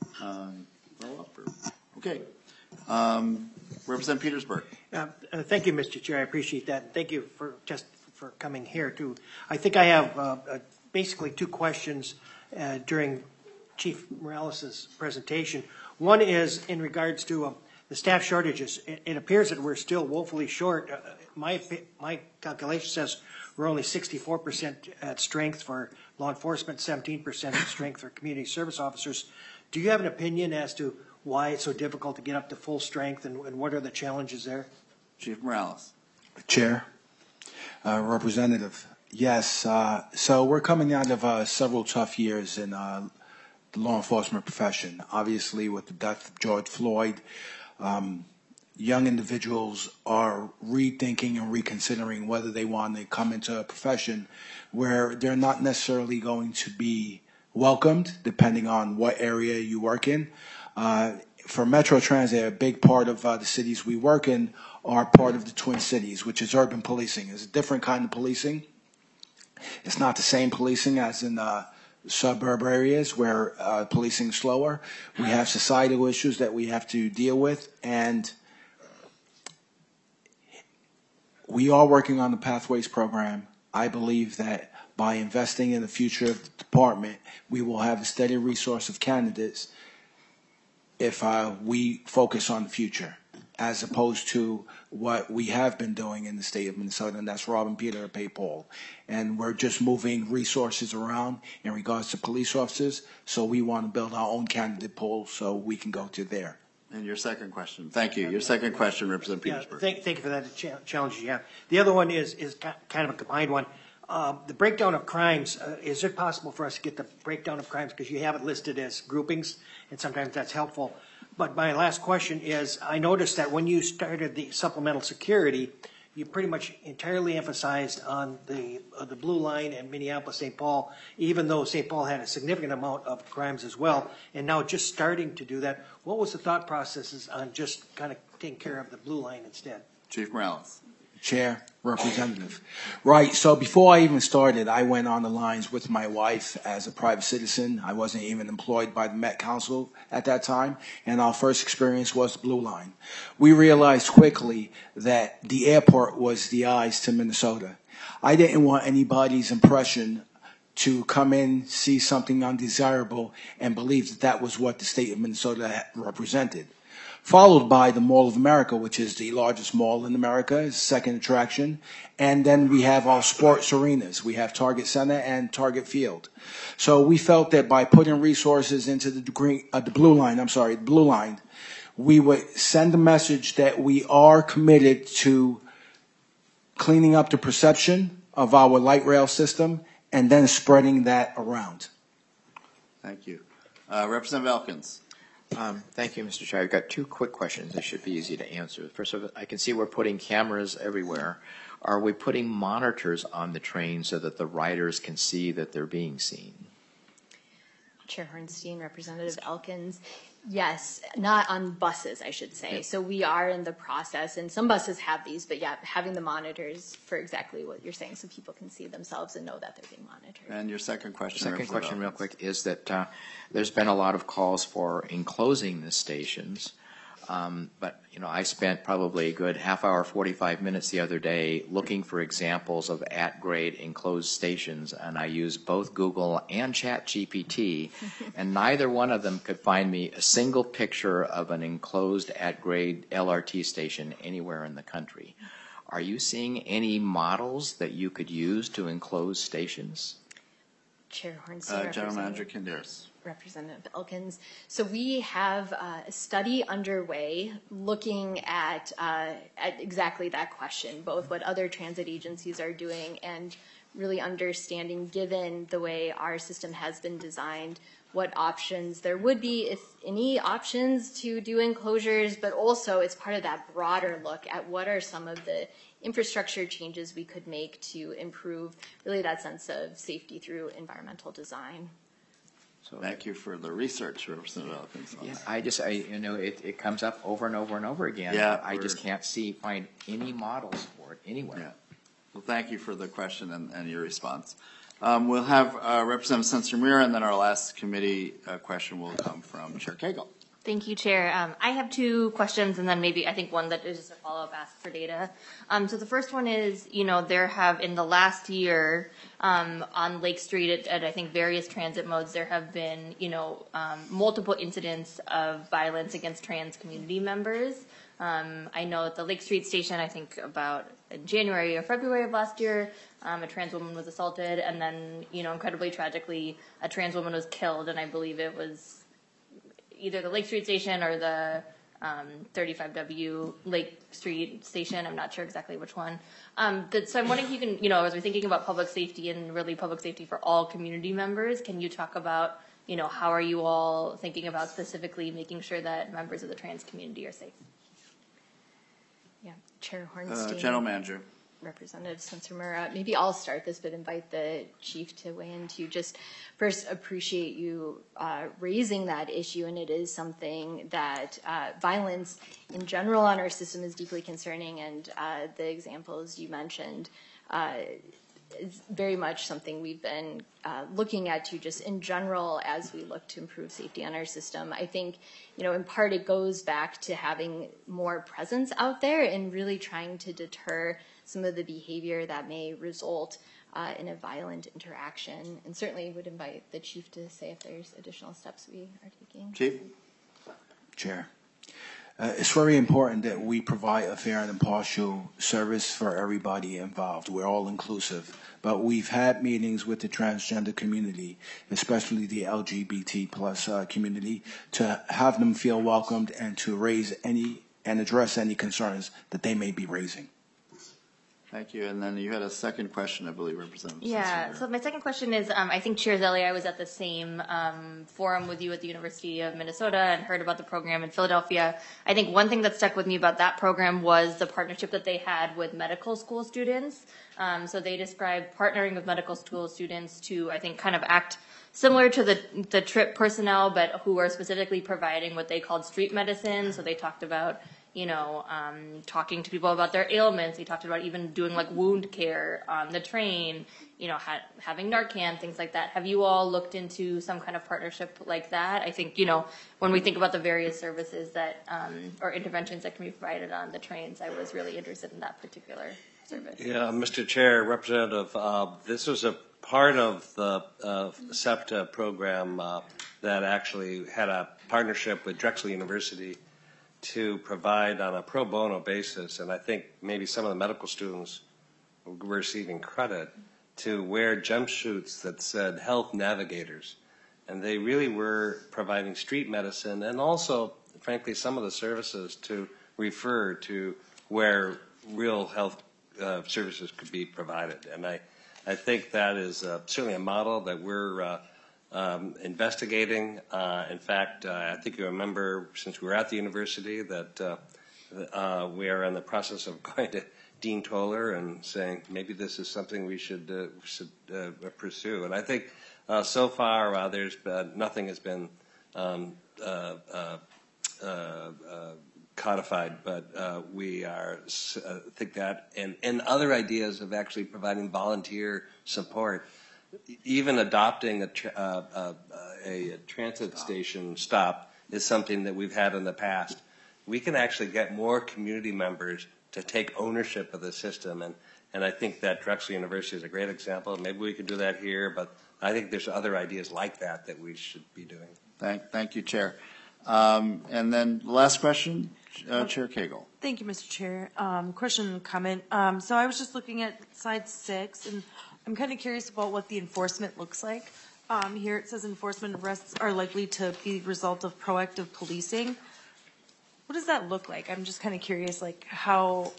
Okay. Representative Petersburg. Thank you, Mr. Chair. I appreciate that. And thank you for coming here too. I think I have basically two questions during Chief Morales' presentation. One is in regards to the staff shortages. It appears that we're still woefully short. My calculation says we're only 64% at strength for law enforcement, 17% at strength for community service officers. Do you have an opinion as to why it's so difficult to get up to full strength, and what are the challenges there? Chief Morales. Chair, Representative, yes. So we're coming out of several tough years in the law enforcement profession. Obviously, with the death of George Floyd, young individuals are rethinking and reconsidering whether they want to come into a profession where they're not necessarily going to be welcomed, depending on what area you work in. For Metro Transit, a big part of the cities we work in are part of the Twin Cities, which is urban policing. It's a different kind of policing. It's not the same policing as in suburb areas where policing is slower. We have societal issues that we have to deal with, and we are working on the Pathways program. I believe that by investing in the future of the department, we will have a steady resource of candidates if we focus on the future, as opposed to what we have been doing in the state of Minnesota, and that's robbing Peter to pay Paul. And we're just moving resources around in regards to police officers, so we want to build our own candidate pool so we can go to there. And your second question. Thank you. Your second question, Representative Petersburg. Thank you for that challenge you have. The other one is kind of a combined one. The breakdown of crimes, is it possible for us to get the breakdown of crimes? Because you have it listed as groupings, and sometimes that's helpful. But my last question is, I noticed that when you started the supplemental security, you pretty much entirely emphasized on the Blue Line and Minneapolis-St. Paul, even though St. Paul had a significant amount of crimes as well, and now just starting to do that. What was the thought processes on just kind of taking care of the Blue Line instead? Chief Morales. Chair, Representative. Right, so before I even started, I went on the lines with my wife as a private citizen. I wasn't even employed by the Met Council at that time, and our first experience was the Blue Line. We realized quickly that the airport was the eyes to Minnesota. I didn't want anybody's impression to come in, see something undesirable, and believe that that was what the state of Minnesota represented. Followed by the Mall of America, which is the largest mall in America, is the second attraction. And then we have our sports arenas. We have Target Center and Target Field. So we felt that by putting resources into the Blue Line, we would send a message that we are committed to cleaning up the perception of our light rail system and then spreading that around. Thank you. Representative Elkins. Thank you, Mr. Chair. I've got two quick questions. They should be easy to answer. First of all, I can see we're putting cameras everywhere. Are we putting monitors on the train so that the riders can see that they're being seen? Chair Hornstein, Representative Elkins. Yes, not on buses, I should say. So we are in the process, and some buses have these, but yeah, having the monitors for exactly what you're saying, so people can see themselves and know that they're being monitored. And your second question? Second question, real quick, is that there's been a lot of calls for enclosing the stations. But, I spent probably a good half hour, 45 minutes the other day looking for examples of at-grade enclosed stations, and I used both Google and ChatGPT, and neither one of them could find me a single picture of an enclosed at-grade LRT station anywhere in the country. Are you seeing any models that you could use to enclose stations? Chair Hornstein, General Manager Kinderis. Representative Elkins. So we have a study underway looking at exactly that question, both what other transit agencies are doing and really understanding, given the way our system has been designed, what options there would be, if any options to do enclosures, but also it's part of that broader look at what are some of the infrastructure changes we could make to improve really that sense of safety through environmental design. So Thank you for the research, Representative Elkins. Yeah, it comes up over and over and over again. Yeah, I just can't find any models for it anywhere. Yeah. Well, thank you for the question and your response. We'll have Representative Sencer-Mira, and then our last committee question will come from Chair Cagle. Thank you, Chair. I have two questions, and then maybe I think one that is just a follow-up ask for data. So the first one is, there have in the last year on Lake Street at I think various transit modes, there have been, multiple incidents of violence against trans community members. I know at the Lake Street station, I think about in January or February of last year, a trans woman was assaulted, and then, incredibly tragically, a trans woman was killed, and I believe it was either the Lake Street station or the 35W Lake Street station. I'm not sure exactly which one. So I'm wondering if you can, as we're thinking about public safety and really public safety for all community members, can you talk about, how are you all thinking about specifically making sure that members of the trans community are safe? Yeah, Chair Hornstein. General Manager. Representative Sencer-Mira. Maybe I'll start this, but invite the chief to weigh in too. Just first appreciate you raising that issue, and it is something that violence in general on our system is deeply concerning, and the examples you mentioned is very much something we've been looking at too, just in general as we look to improve safety on our system. I think, in part it goes back to having more presence out there and really trying to deter some of the behavior that may result in a violent interaction. And certainly would invite the chief to say if there's additional steps we are taking. Chief? Chair. It's very important that we provide a fair and impartial service for everybody involved. We're all inclusive. But we've had meetings with the transgender community, especially the LGBT plus community, to have them feel welcomed and to raise and address any concerns that they may be raising. Thank you. And then you had a second question, I believe, Representative. Yeah, so my second question is, I think Chair Zelle, I was at the same forum with you at the University of Minnesota and heard about the program in Philadelphia. I think one thing that stuck with me about that program was the partnership that they had with medical school students. So they described partnering with medical school students to, I think, kind of act similar to the TRIP personnel, but who are specifically providing what they called street medicine. So they talked about talking to people about their ailments. They talked about even doing like wound care on the train, having Narcan, things like that. Have you all looked into some kind of partnership like that? I think, when we think about the various services that, or interventions that can be provided on the trains, I was really interested in that particular service. Yeah, Mr. Chair, Representative, this was a part of the SEPTA program that actually had a partnership with Drexel University to provide on a pro bono basis, and I think maybe some of the medical students were receiving credit to wear jumpsuits that said health navigators. And they really were providing street medicine and also, frankly, some of the services to refer to where real health services could be provided. And I think that is certainly a model that we're investigating. In fact, I think you remember, since we were at the university, that we are in the process of going to Dean Toller and saying maybe this is something we should pursue. And I think so far there's nothing has been codified, but we are think that and other ideas of actually providing volunteer support, even adopting a transit station stop is something that we've had in the past. We can actually get more community members to take ownership of the system, and I think that Drexel University is a great example. Maybe we could do that here, but I think there's other ideas like that we should be doing. Thank you, Chair. And then the last question, Chair Cagle. Thank you, Mr. Chair. Question and comment. So I was just looking at slide 6, and I'm kind of curious about what the enforcement looks like. Here it says enforcement arrests are likely to be the result of proactive policing. What does that look like? I'm just kind of curious, like how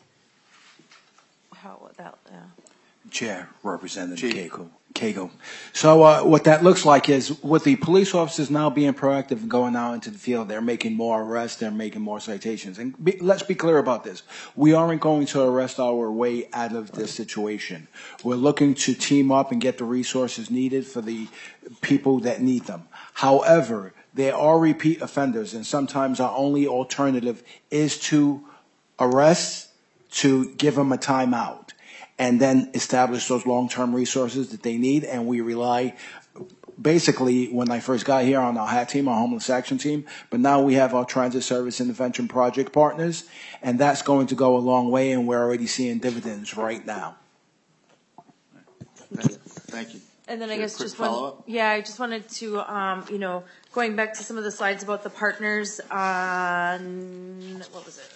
that. Chair, Representative Cagle. So what that looks like is with the police officers now being proactive and going out into the field, they're making more arrests, they're making more citations. And let's be clear about this. We aren't going to arrest our way out of this situation. We're looking to team up and get the resources needed for the people that need them. However, there are repeat offenders, and sometimes our only alternative is to arrest, to give them a timeout, and then establish those long-term resources that they need. And we rely, basically, when I first got here, on our HAT team, our homeless action team, but now we have our transit service intervention project partners, and that's going to go a long way, and we're already seeing dividends right now. Thank you. And then I guess Quick just one, follow-up? I just wanted to, going back to some of the slides about the partners on, what was it?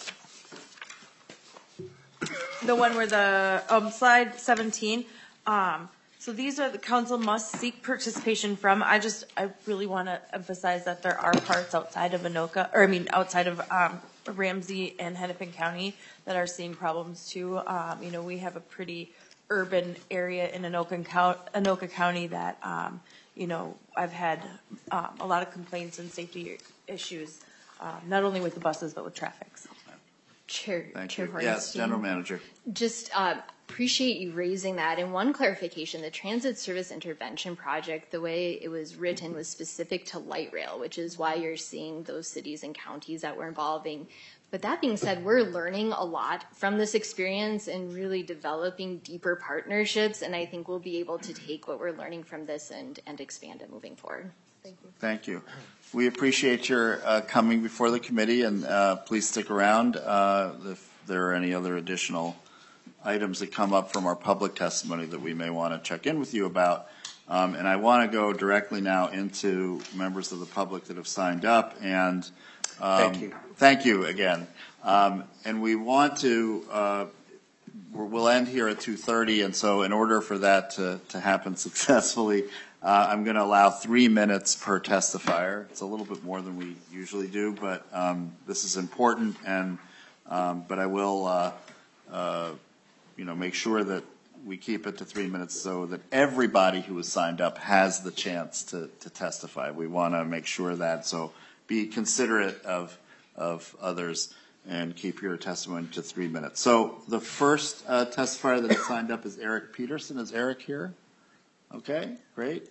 The one where the, slide 17. So these are the council must seek participation from. I really want to emphasize that there are parts outside of outside of Ramsey and Hennepin County that are seeing problems too. We have a pretty urban area in Anoka County that, I've had a lot of complaints and safety issues, not only with the buses, but with traffic. So. Chair Hornstein. Yes, General Manager. Just appreciate you raising that. And one clarification, the Transit Service Intervention Project, the way it was written was specific to light rail, which is why you're seeing those cities and counties that we're involving. But that being said, we're learning a lot from this experience and really developing deeper partnerships. And I think we'll be able to take what we're learning from this and expand it moving forward. Thank you. Thank you. We appreciate your coming before the committee, and please stick around if there are any other additional items that come up from our public testimony that we may want to check in with you about. And I want to go directly now into members of the public that have signed up. And Thank you. Thank you again. And we want to, we'll end here at 2:30, and so in order for that to happen successfully, I'm going to allow 3 minutes per testifier. It's a little bit more than we usually do, but this is important, and but I will, make sure that we keep it to 3 minutes so that everybody who has signed up has the chance to testify. We want to make sure that, so be considerate of others and keep your testimony to 3 minutes. So the first testifier that has signed up is Eric Peterson. Is Eric here? Okay, great.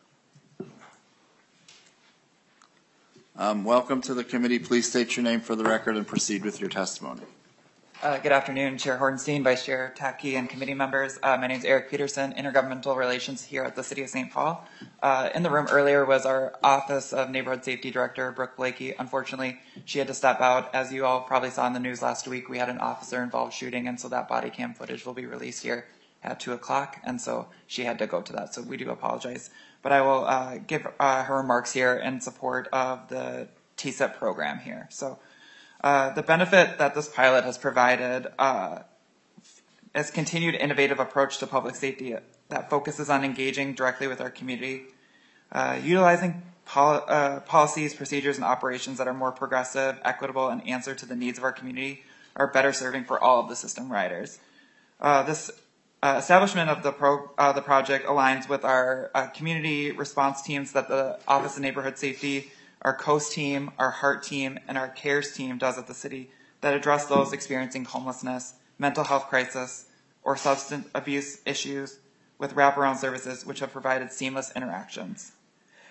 Welcome to the committee. Please state your name for the record and proceed with your testimony. Good afternoon, Chair Hornstein, Vice Chair Tacky, and committee members. My name is Eric Peterson, Intergovernmental Relations here at the City of St. Paul. In the room earlier was our Office of Neighborhood Safety Director, Brooke Blakey. Unfortunately, she had to step out. As you all probably saw in the news last week, we had an officer-involved shooting, and so that body cam footage will be released here at 2 o'clock, and so she had to go to that, so we do apologize. But I will give her remarks here in support of the TSEP program here. So the benefit that this pilot has provided is continued innovative approach to public safety that focuses on engaging directly with our community, utilizing policies, procedures, and operations that are more progressive, equitable, and answer to the needs of our community are better serving for all of the system riders. This establishment of the project aligns with our community response teams that the Office of Neighborhood Safety, our COAST team, our HEART team, and our CARES team does at the city that address those experiencing homelessness, mental health crisis, or substance abuse issues with wraparound services which have provided seamless interactions.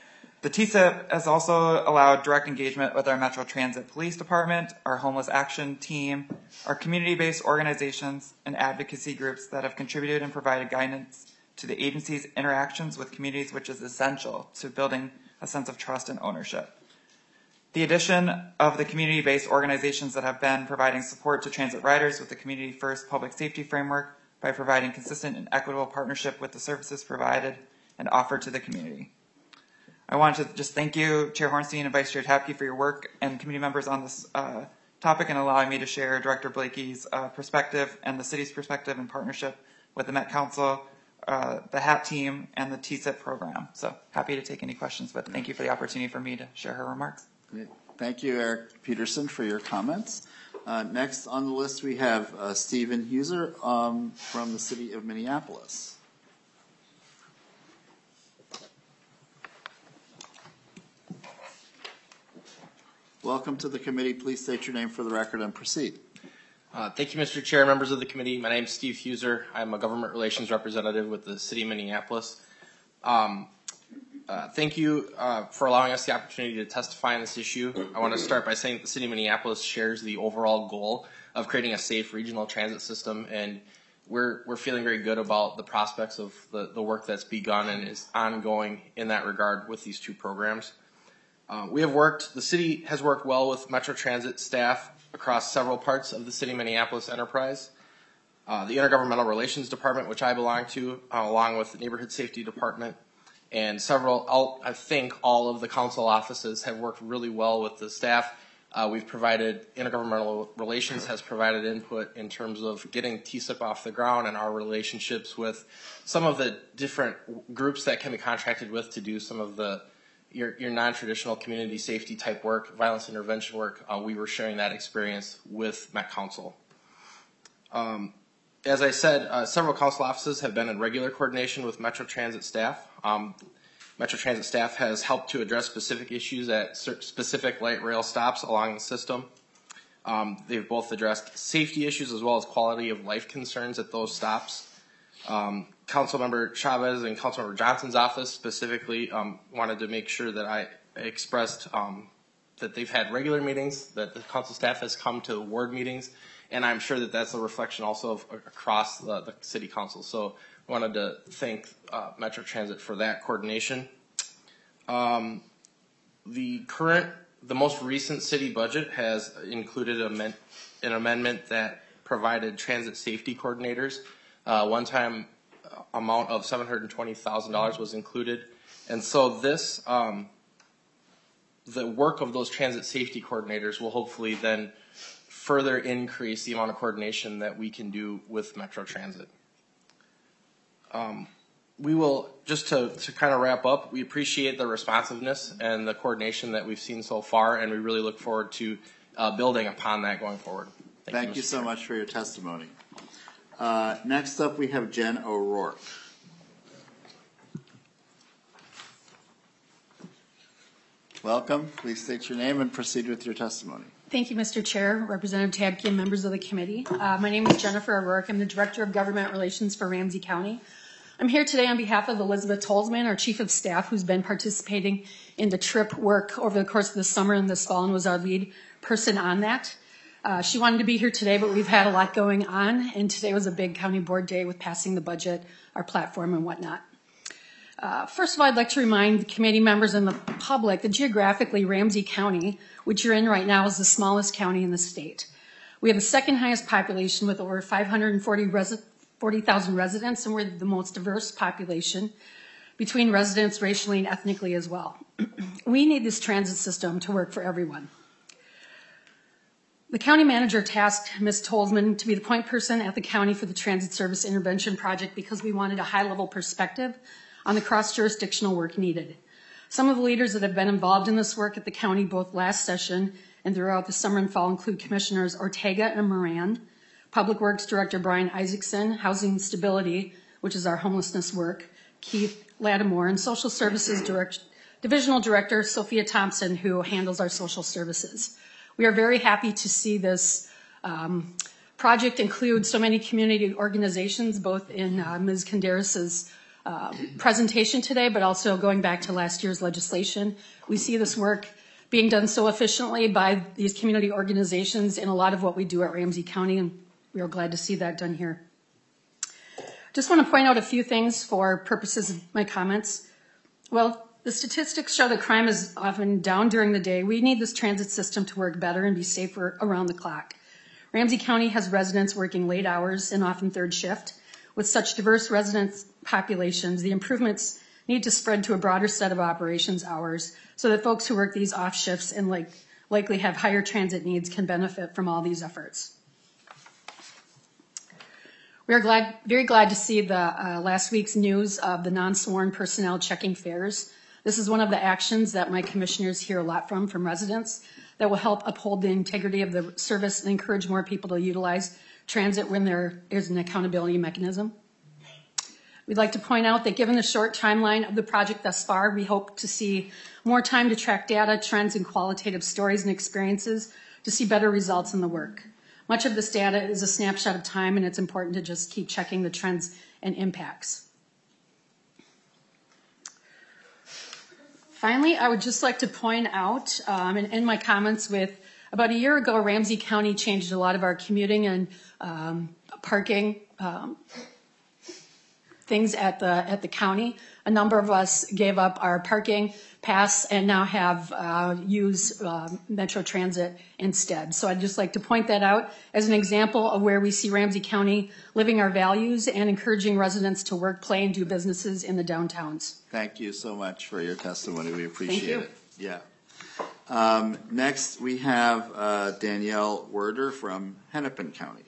The TSIP has also allowed direct engagement with our Metro Transit Police Department, our homeless action team, our community-based organizations, and advocacy groups that have contributed and provided guidance to the agency's interactions with communities, which is essential to building a sense of trust and ownership. The addition of the community-based organizations that have been providing support to transit riders with the Community First Public Safety Framework by providing consistent and equitable partnership with the services provided and offered to the community. I wanted to just thank you, Chair Hornstein and Vice Chair Tapke, for your work and committee members on this topic and allowing me to share Director Blakey's perspective and the city's perspective in partnership with the Met Council, the HAT team, and the TSIP program. So happy to take any questions, but thank you for the opportunity for me to share her remarks. Great. Thank you, Eric Peterson, for your comments. Next on the list, we have Stephen Huser from the city of Minneapolis. Welcome to the committee. Please state your name for the record and proceed. Thank you, Mr. Chair, members of the committee. My name is Steve Huser. I'm a government relations representative with the city of Minneapolis. Thank you for allowing us the opportunity to testify on this issue. I want to start by saying that the city of Minneapolis shares the overall goal of creating a safe regional transit system, and we're feeling very good about the prospects of the work that's begun and is ongoing in that regard with these two programs. The city has worked well with Metro Transit staff across several parts of the city of Minneapolis enterprise. The Intergovernmental Relations Department, which I belong to, along with the Neighborhood Safety Department, and I think all of the council offices have worked really well with the staff. Intergovernmental Relations has provided input in terms of getting TSIP off the ground and our relationships with some of the different groups that can be contracted with to do some of your non-traditional community safety type work, violence intervention work. We were sharing that experience with Met Council. As I said, several council offices have been in regular coordination with Metro Transit staff. Metro Transit staff has helped to address specific issues at specific light rail stops along the system. They've both addressed safety issues as well as quality of life concerns at those stops. Councilmember Chavez and Councilmember Johnson's office specifically wanted to make sure that I expressed that they've had regular meetings, that the council staff has come to ward meetings, and I'm sure that that's a reflection also of across the city council. So I wanted to thank Metro Transit for that coordination. The most recent city budget has included an amendment that provided transit safety coordinators. One-time amount of $720,000 was included, and so this the work of those transit safety coordinators will hopefully then further increase the amount of coordination that we can do with Metro Transit. We will, just to kind of wrap up, we appreciate the responsiveness and the coordination that we've seen so far, and we really look forward to building upon that going forward. Thank you so much for your testimony. Next up, we have Jen O'Rourke. Welcome. Please state your name and proceed with your testimony. Thank you, Mr. Chair, Representative Tabke, and members of the committee. My name is Jennifer O'Rourke. I'm the Director of Government Relations for Ramsey County. I'm here today on behalf of Elizabeth Tolzman, our Chief of Staff, who's been participating in the TRIP work over the course of the summer and this fall and was our lead person on that. She wanted to be here today, but we've had a lot going on, and today was a big county board day with passing the budget, our platform, and whatnot. First of all, I'd like to remind the committee members and the public that geographically, Ramsey County, which you're in right now, is the smallest county in the state. We have the second highest population with over 540,000 residents, and we're the most diverse population between residents racially and ethnically as well. We need this transit system to work for everyone. The county manager tasked Ms. Tolzman to be the point person at the county for the Transit Service Intervention Project because we wanted a high-level perspective on the cross-jurisdictional work needed. Some of the leaders that have been involved in this work at the county both last session and throughout the summer and fall include Commissioners Ortega and Moran, Public Works Director Brian Isaacson, Housing Stability, which is our homelessness work, Keith Lattimore, and Social Services Divisional Director Sophia Thompson, who handles our social services. We are very happy to see this project include so many community organizations, both in Ms. Canderas' presentation today, but also going back to last year's legislation. We see this work being done so efficiently by these community organizations in a lot of what we do at Ramsey County, and we are glad to see that done here. Just want to point out a few things for purposes of my comments. Well, the statistics show that crime is often down during the day. We need this transit system to work better and be safer around the clock. Ramsey County has residents working late hours and often third shift. With such diverse residents populations, the improvements need to spread to a broader set of operations hours so that folks who work these off shifts and likely have higher transit needs can benefit from all these efforts. We are very glad to see the last week's news of the non-sworn personnel checking fares. This is one of the actions that my commissioners hear a lot from residents that will help uphold the integrity of the service and encourage more people to utilize transit when there is an accountability mechanism. We'd like to point out that given the short timeline of the project thus far, we hope to see more time to track data, trends, and qualitative stories and experiences to see better results in the work. Much of this data is a snapshot of time, and it's important to just keep checking the trends and impacts. Finally, I would just like to point out, and end my comments with, about a year ago, Ramsey County changed a lot of our commuting and parking things at the county. A number of us gave up our parking pass and now have used Metro Transit instead. So I'd just like to point that out as an example of where we see Ramsey County living our values and encouraging residents to work, play, and do businesses in the downtowns. Thank you so much for your testimony. We appreciate Thank you. it. Yeah. Next, we have Danielle Werder from Hennepin County.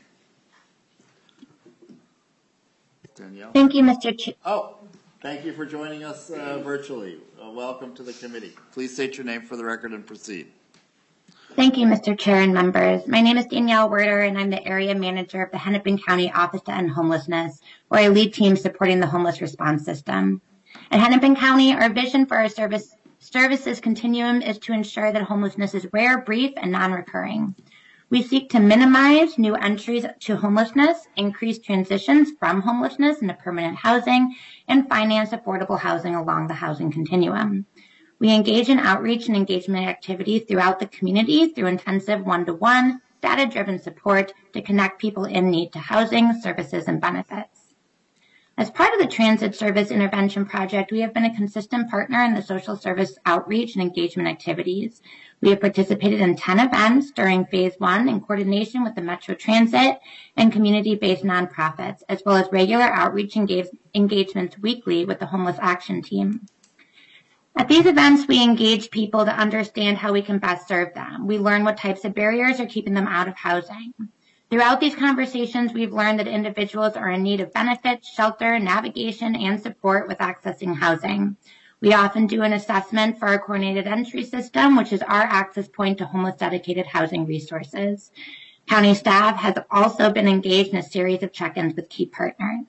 Danielle? Thank you, Mr. Chair. Oh, thank you for joining us virtually. Welcome to the committee. Please state your name for the record and proceed. Thank you, Mr. Chair and members. My name is Danielle Werder, and I'm the area manager of the Hennepin County Office to End Homelessness, where I lead teams supporting the homeless response system. At Hennepin County, our vision for our services continuum is to ensure that homelessness is rare, brief, and non-recurring. We seek to minimize new entries to homelessness, increase transitions from homelessness into permanent housing, and finance affordable housing along the housing continuum. We engage in outreach and engagement activities throughout the community through intensive one-to-one, data-driven support to connect people in need to housing, services, and benefits. As part of the Transit Service Intervention Project, we have been a consistent partner in the social service outreach and engagement activities. We have participated in 10 events during Phase 1 in coordination with the Metro Transit and community-based nonprofits, as well as regular outreach engagements weekly with the Homeless Action Team. At these events, we engage people to understand how we can best serve them. We learn what types of barriers are keeping them out of housing. Throughout these conversations, we've learned that individuals are in need of benefits, shelter, navigation, and support with accessing housing. We often do an assessment for our coordinated entry system, which is our access point to homeless dedicated housing resources. County staff has also been engaged in a series of check-ins with key partners.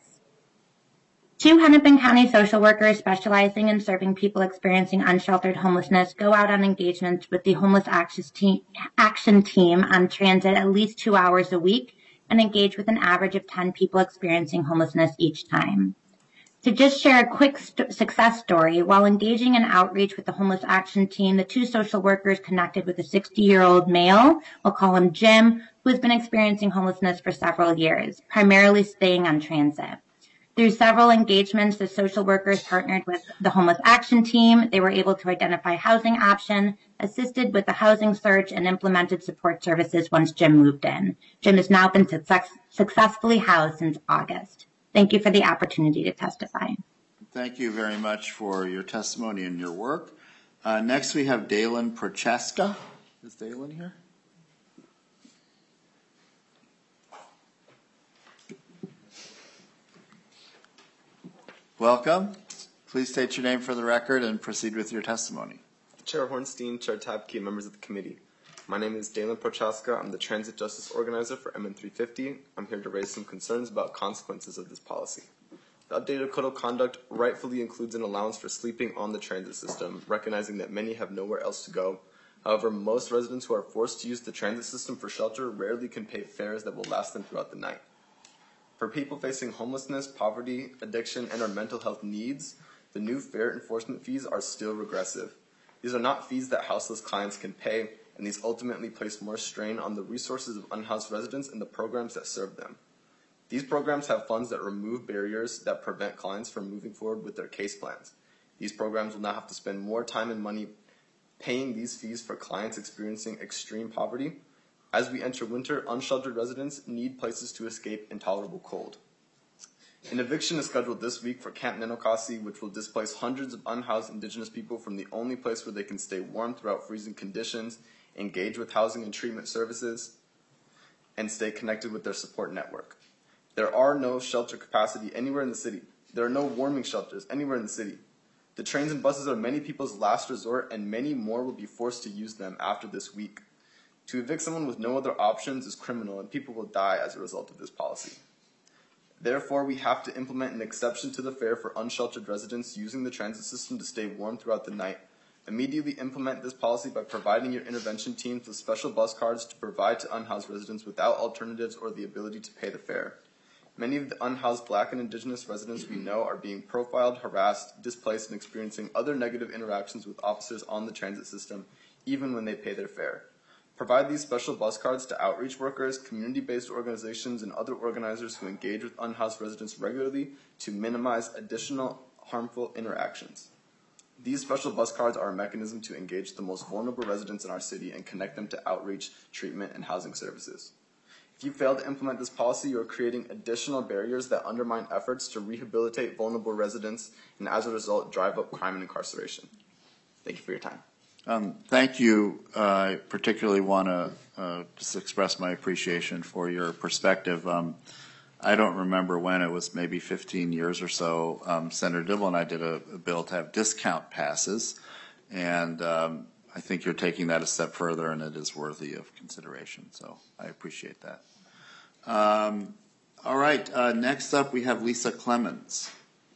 2 Hennepin County social workers specializing in serving people experiencing unsheltered homelessness go out on engagements with the Homeless Action Team on transit at least 2 hours a week and engage with an average of 10 people experiencing homelessness each time. To just share a quick success story, while engaging in outreach with the Homeless Action Team, the 2 social workers connected with a 60-year-old male, we'll call him Jim, who has been experiencing homelessness for several years, primarily staying on transit. Through several engagements, the social workers partnered with the Homeless Action Team. They were able to identify housing option, assisted with the housing search, and implemented support services once Jim moved in. Jim has now been successfully housed since August. Thank you for the opportunity to testify. Thank you very much for your testimony and your work. Next, we have Dalen Prochaska. Is Dalen here? Welcome. Please state your name for the record and proceed with your testimony. Chair Hornstein, Chair Tapke, members of the committee. My name is Dalen Prochaska. I'm the Transit Justice Organizer for MN 350. I'm here to raise some concerns about consequences of this policy. The updated Code of Conduct rightfully includes an allowance for sleeping on the transit system, recognizing that many have nowhere else to go. However, most residents who are forced to use the transit system for shelter rarely can pay fares that will last them throughout the night. For people facing homelessness, poverty, addiction, and/or mental health needs, the new fare enforcement fees are still regressive. These are not fees that houseless clients can pay, and these ultimately place more strain on the resources of unhoused residents and the programs that serve them. These programs have funds that remove barriers that prevent clients from moving forward with their case plans. These programs will now have to spend more time and money paying these fees for clients experiencing extreme poverty. As we enter winter, unsheltered residents need places to escape intolerable cold. An eviction is scheduled this week for Camp Nenokasi, which will displace hundreds of unhoused Indigenous people from the only place where they can stay warm throughout freezing conditions, engage with housing and treatment services, and stay connected with their support network. There are no shelter capacity anywhere in the city. There are no warming shelters anywhere in the city. The trains and buses are many people's last resort, and many more will be forced to use them after this week. To evict someone with no other options is criminal, and people will die as a result of this policy. Therefore, we have to implement an exception to the fare for unsheltered residents using the transit system to stay warm throughout the night. Immediately implement this policy by providing your intervention teams with special bus cards to provide to unhoused residents without alternatives or the ability to pay the fare. Many of the unhoused Black and Indigenous residents we know are being profiled, harassed, displaced, and experiencing other negative interactions with officers on the transit system, even when they pay their fare. Provide these special bus cards to outreach workers, community-based organizations, and other organizers who engage with unhoused residents regularly to minimize additional harmful interactions. These special bus cards are a mechanism to engage the most vulnerable residents in our city and connect them to outreach, treatment, and housing services. If you fail to implement this policy, you are creating additional barriers that undermine efforts to rehabilitate vulnerable residents and, as a result, drive up crime and incarceration. Thank you for your time. Thank you. I particularly want to just express my appreciation for your perspective. I don't remember when, it was maybe 15 years or so, Senator Dibble and I did a bill to have discount passes, and I think you're taking that a step further, and it is worthy of consideration, so I appreciate that. All right, next up we have Lisa Clemens.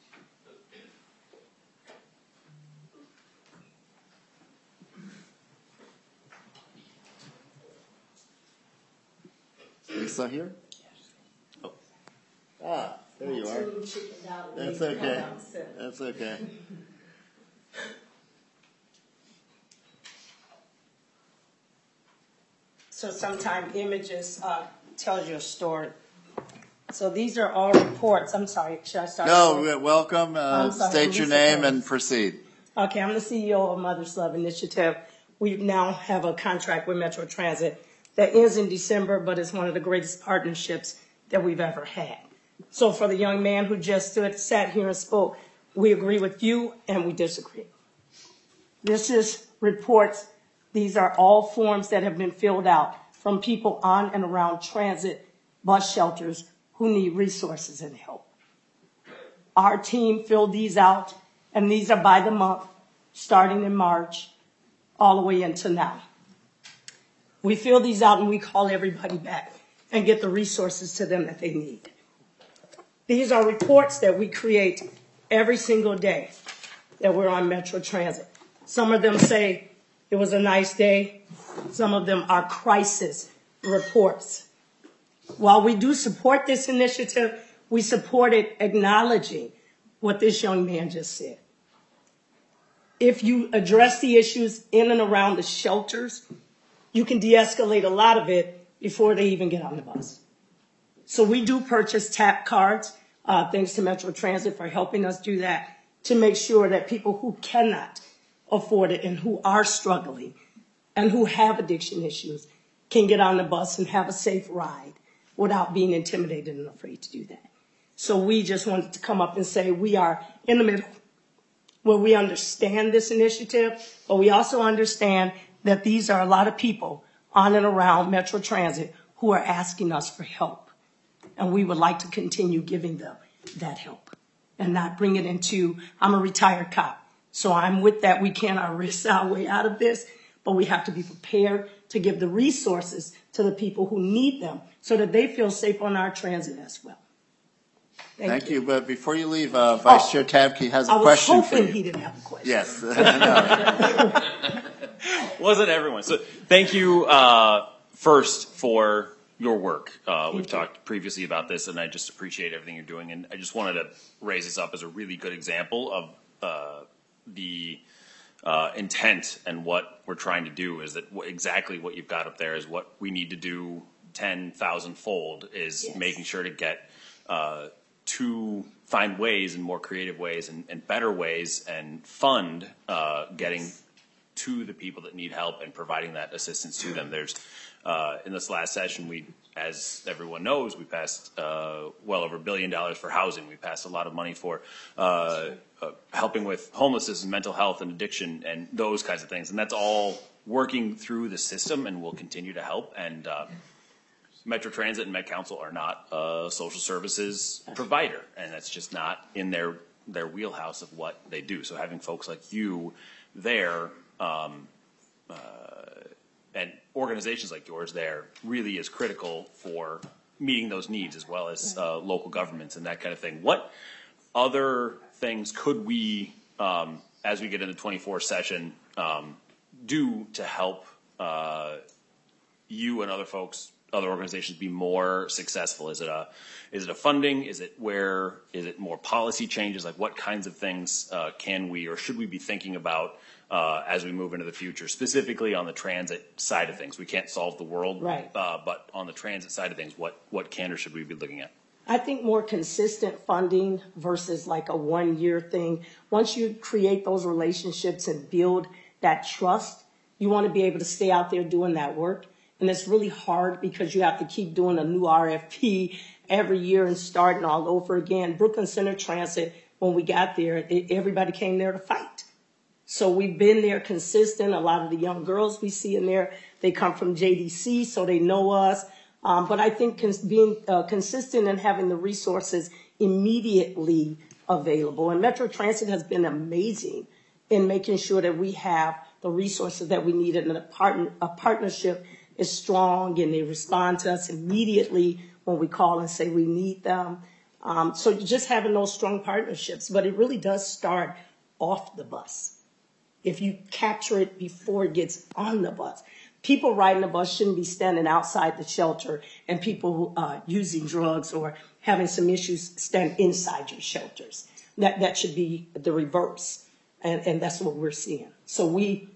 Lisa here? Oh. Ah, there you are. That's okay. That's okay. So sometimes images tells you a story. So these are all reports. I'm sorry, should I start? No, welcome. State your name and proceed. Okay, I'm the CEO of Mother's Love Initiative. We now have a contract with Metro Transit that ends in December, but it's one of the greatest partnerships that we've ever had. So for the young man who just sat here and spoke, we agree with you and we disagree. This is reports. These are all forms that have been filled out from people on and around transit bus shelters who need resources and help. Our team filled these out, and these are by the month, starting in March, all the way into now. We fill these out and we call everybody back and get the resources to them that they need. These are reports that we create every single day that we're on Metro Transit. Some of them say it was a nice day. Some of them are crisis reports. While we do support this initiative, we support it acknowledging what this young man just said. If you address the issues in and around the shelters, you can de-escalate a lot of it before they even get on the bus. So we do purchase TAP cards, thanks to Metro Transit for helping us do that, to make sure that people who cannot afford it and who are struggling and who have addiction issues can get on the bus and have a safe ride without being intimidated and afraid to do that. So we just wanted to come up and say we are in the middle where we understand this initiative, but we also understand that these are a lot of people on and around Metro Transit who are asking us for help. And we would like to continue giving them that help and not bring it into, I'm a retired cop, so I'm with that. We cannot risk our way out of this, but we have to be prepared to give the resources to the people who need them so that they feel safe on our transit as well. Thank you. But before you leave, Vice Chair Tabke has a question for you. I was hoping he didn't have a question. Yes. Wasn't everyone. So thank you first for your work. We've talked previously about this, and I just appreciate everything you're doing. And I just wanted to raise this up as a really good example of the intent and what we're trying to do. Is that exactly what you've got up there is what we need to do 10,000-fold is making sure to get to find ways and more creative ways and better ways and fund getting to the people that need help and providing that assistance to them. There's in this last session, we, as everyone knows, we passed well over $1 billion for housing. We passed a lot of money for helping with homelessness and mental health and addiction and those kinds of things. And that's all working through the system and will continue to help. And Metro Transit and Met Council are not a social services provider, and that's just not in their wheelhouse of what they do. So having folks like you there and organizations like yours there really is critical for meeting those needs, as well as local governments and that kind of thing. What other things could we, as we get into the 24 session, do to help you and other folks, other organizations, be more successful? Is it a funding? Is it more policy changes? Like, what kinds of things can we or should we be thinking about as we move into the future, specifically on the transit side of things? We can't solve the world, right? But on the transit side of things, what can or should we be looking at? I think more consistent funding versus like a 1-year thing. Once you create those relationships and build that trust, you want to be able to stay out there doing that work. And it's really hard because you have to keep doing a new RFP every year and starting all over again. Brooklyn Center Transit, when we got there, everybody came there to fight. So we've been there consistent. A lot of the young girls we see in there, they come from JDC, so they know us. But I think being consistent and having the resources immediately available. And Metro Transit has been amazing in making sure that we have the resources that we need, and a partnership is strong, and they respond to us immediately when we call and say we need them. So just having those strong partnerships, but it really does start off the bus. If you capture it before it gets on the bus. People riding the bus shouldn't be standing outside the shelter, and people using drugs or having some issues stand inside your shelters. That should be the reverse, and that's what we're seeing. So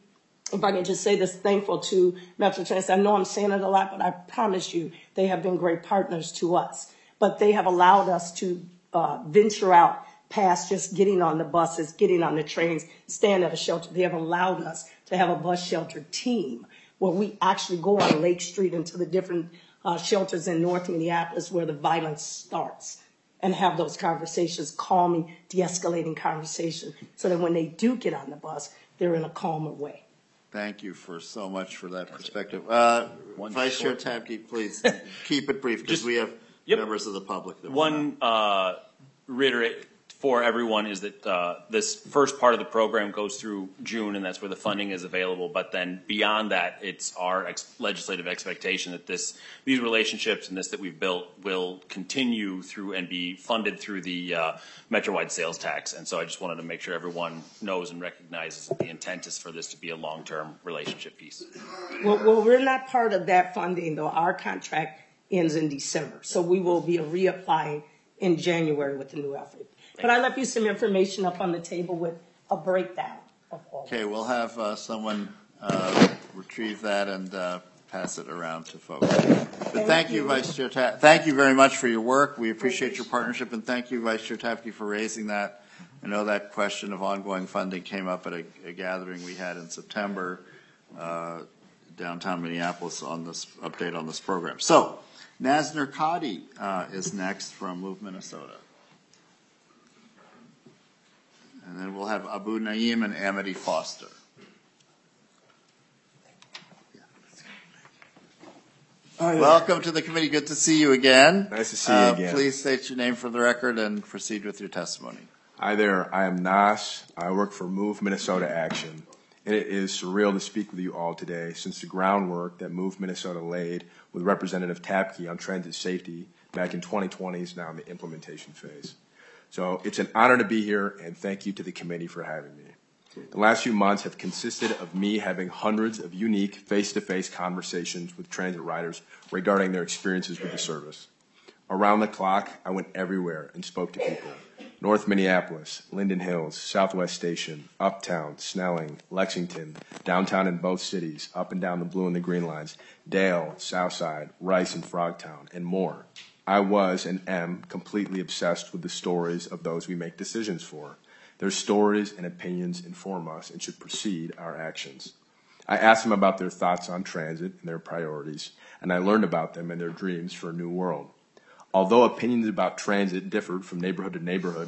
if I can just say this, thankful to Metro Transit. I know I'm saying it a lot, but I promise you they have been great partners to us. But they have allowed us to venture out past just getting on the buses, getting on the trains, staying at a shelter. They have allowed us to have a bus shelter team where we actually go on Lake Street into the different shelters in North Minneapolis where the violence starts, and have those conversations, calming, de-escalating conversations, so that when they do get on the bus, they're in a calmer way. Thank you for so much for that perspective. Vice Chair Tabke, please keep it brief because we have members of the public. That Reiterate for everyone is that this first part of the program goes through June, and that's where the funding is available. But then beyond that, it's our legislative expectation that these relationships and this that we've built will continue through and be funded through the Metro-wide sales tax. And so I just wanted to make sure everyone knows and recognizes that the intent is for this to be a long-term relationship piece. Well, we're not part of that funding, though. Our contract ends in December, so we will be reapplying in January with the new effort. But I left you some information up on the table with a breakdown of all. Okay, we'll have someone retrieve that and pass it around to folks. But thank you, Vice Chair Tabke. Thank you very much for your work. We appreciate your partnership, and thank you, Vice Chair Tabke, for raising that. I know that question of ongoing funding came up at a gathering we had in September downtown Minneapolis on this update on this program. So, Nasner Kadi is next from Move Minnesota. And then we'll have Abu Naeem and Amity Foster. Welcome to the committee. Good to see you again. Nice to see you again. Please state your name for the record and proceed with your testimony. Hi there. I am Nas. I work for Move Minnesota Action. And it is surreal to speak with you all today since the groundwork that Move Minnesota laid with Representative Tabke on transit safety back in 2020 is now in the implementation phase. So it's an honor to be here, and thank you to the committee for having me. The last few months have consisted of me having hundreds of unique face-to-face conversations with transit riders regarding their experiences with the service. Around the clock, I went everywhere and spoke to people. North Minneapolis, Linden Hills, Southwest Station, Uptown, Snelling, Lexington, downtown in both cities, up and down the blue and the green lines, Dale, Southside, Rice and Frogtown, and more. I was and am completely obsessed with the stories of those we make decisions for. Their stories and opinions inform us and should precede our actions. I asked them about their thoughts on transit and their priorities, and I learned about them and their dreams for a new world. Although opinions about transit differed from neighborhood to neighborhood,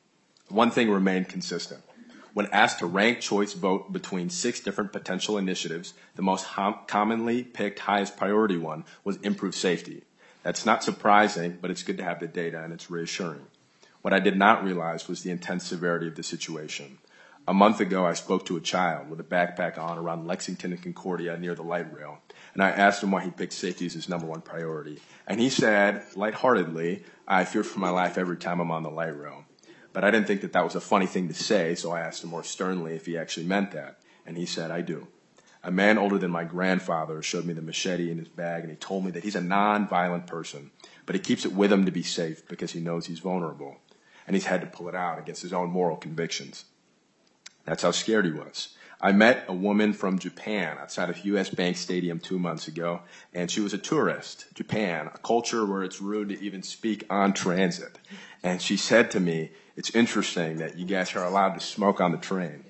one thing remained consistent. When asked to rank choice vote between 6 different potential initiatives, the most commonly picked highest priority one was improved safety. That's not surprising, but it's good to have the data and it's reassuring. What I did not realize was the intense severity of the situation. A month ago, I spoke to a child with a backpack on around Lexington and Concordia near the light rail, and I asked him why he picked safety as his #1 priority. And he said, lightheartedly, I fear for my life every time I'm on the light rail. But I didn't think that that was a funny thing to say, so I asked him more sternly if he actually meant that. And he said, I do. A man older than my grandfather showed me the machete in his bag, and he told me that he's a non-violent person, but he keeps it with him to be safe because he knows he's vulnerable. And he's had to pull it out against his own moral convictions. That's how scared he was. I met a woman from Japan outside of US Bank Stadium 2 months ago, and she was a tourist. Japan, a culture where it's rude to even speak on transit. And she said to me, it's interesting that you guys are allowed to smoke on the train.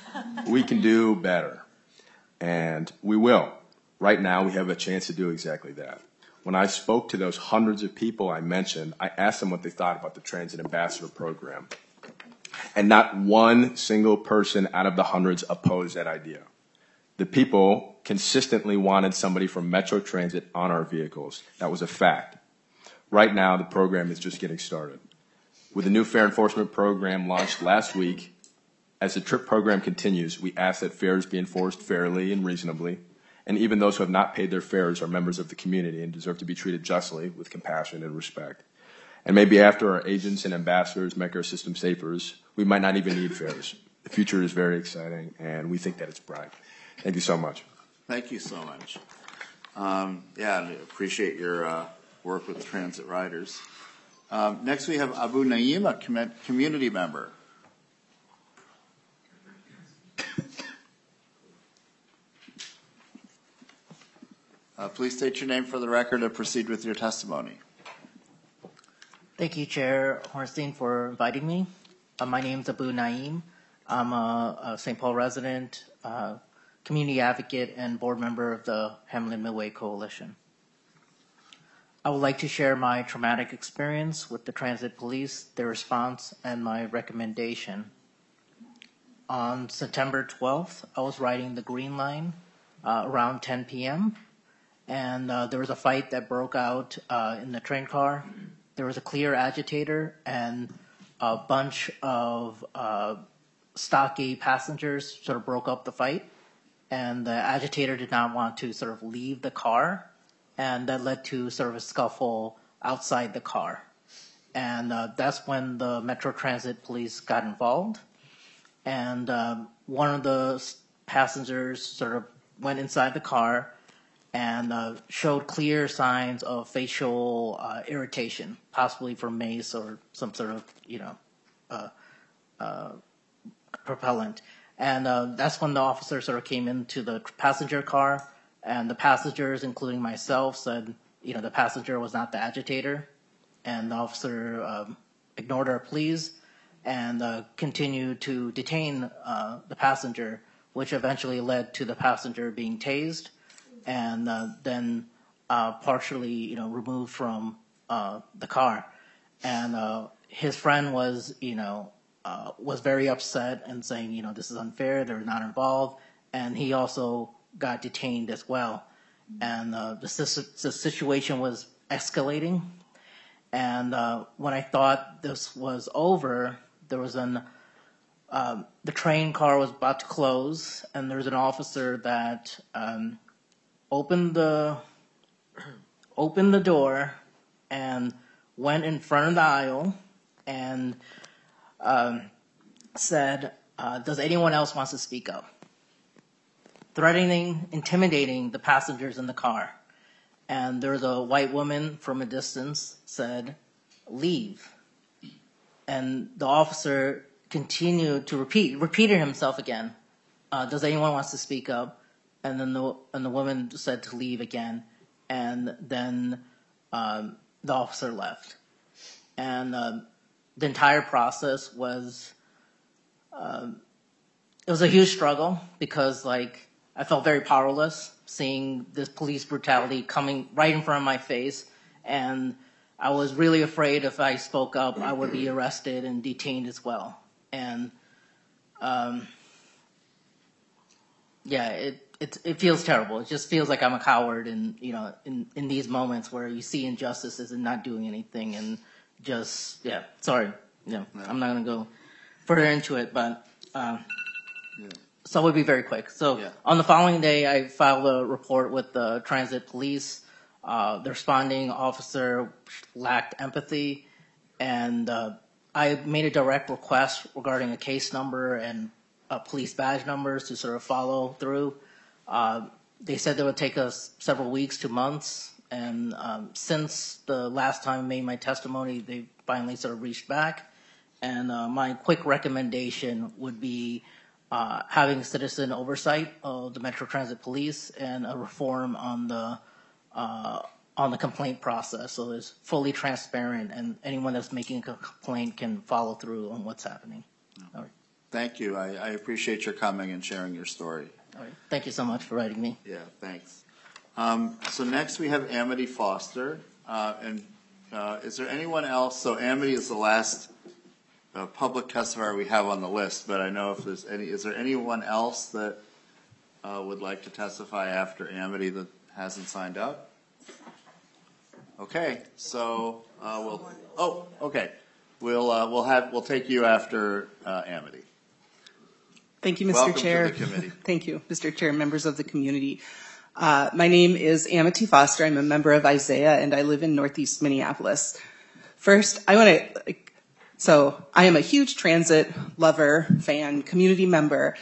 We can do better. And we will. Right now, we have a chance to do exactly that. When I spoke to those hundreds of people I mentioned, I asked them what they thought about the Transit Ambassador Program. And not one single person out of the hundreds opposed that idea. The people consistently wanted somebody from Metro Transit on our vehicles. That was a fact. Right now, the program is just getting started. With the new fare enforcement program launched last week, as the TRIP program continues, we ask that fares be enforced fairly and reasonably. And even those who have not paid their fares are members of the community and deserve to be treated justly with compassion and respect. And maybe after our agents and ambassadors make our system safer, we might not even need fares. The future is very exciting, and we think that it's bright. Thank you so much. Thank you so much. Yeah, I appreciate your work with transit riders. Next we have Abu Naim, a community member. Please state your name for the record and proceed with your testimony. Thank you, Chair Hornstein, for inviting me. My name is Abu Naim. I'm a St. Paul resident, community advocate, and board member of the Hamlin Midway Coalition. I would like to share my traumatic experience with the transit police, their response, and my recommendation. On September 12th, I was riding the Green Line around 10 p.m., and there was a fight that broke out in the train car. There was a clear agitator, and a bunch of stocky passengers sort of broke up the fight, and the agitator did not want to sort of leave the car, and that led to sort of a scuffle outside the car. And that's when the Metro Transit police got involved, and one of the passengers sort of went inside the car and showed clear signs of facial irritation, possibly from mace or some sort of, propellant. And that's when the officer sort of came into the passenger car, and the passengers, including myself, said, the passenger was not the agitator. And the officer ignored our pleas and continued to detain the passenger, which eventually led to the passenger being tased and then partially, removed from the car. And his friend was very upset and saying, this is unfair, they're not involved. And he also got detained as well. And the situation was escalating. And when I thought this was over, there was the train car was about to close, and there was an officer that opened the door and went in front of the aisle and said, Does anyone else want to speak up? Threatening, intimidating the passengers in the car. And there's a white woman from a distance said, leave. And the officer continued to repeated himself again. Does anyone wants to speak up? And then the woman said to leave again. And then the officer left. And the entire process was, it was a huge struggle because like I felt very powerless seeing this police brutality coming right in front of my face. And I was really afraid if I spoke up, I would be arrested and detained as well. And yeah, it feels terrible. It just feels like I'm a coward, and in these moments where you see injustices and not doing anything, and just sorry, I'm not gonna go further into it, but so it would be very quick. So on the following day, I filed a report with the transit police. The responding officer lacked empathy, and I made a direct request regarding a case number and police badge numbers to sort of follow through. They said it would take us several weeks to months, and since the last time I made my testimony, they finally sort of reached back. And my quick recommendation would be having citizen oversight of the Metro Transit Police and a reform on the complaint process, so it's fully transparent and anyone that's making a complaint can follow through on what's happening. All right. Thank you. I appreciate your coming and sharing your story. All right. Thank you so much for writing me. Yeah, thanks. So next we have Amity Foster. Is there anyone else? So Amity is the last public testifier we have on the list, but I know if there's any, is there anyone else that would like to testify after Amity that hasn't signed up? Okay, so we'll take you after Amity. Thank you, Mr. Welcome Chair. to the committee. Thank you, Mr. Chair, members of the community. My name is Amity Foster. I'm a member of Isaiah, and I live in Northeast Minneapolis. First, I am a huge transit lover, fan, community member.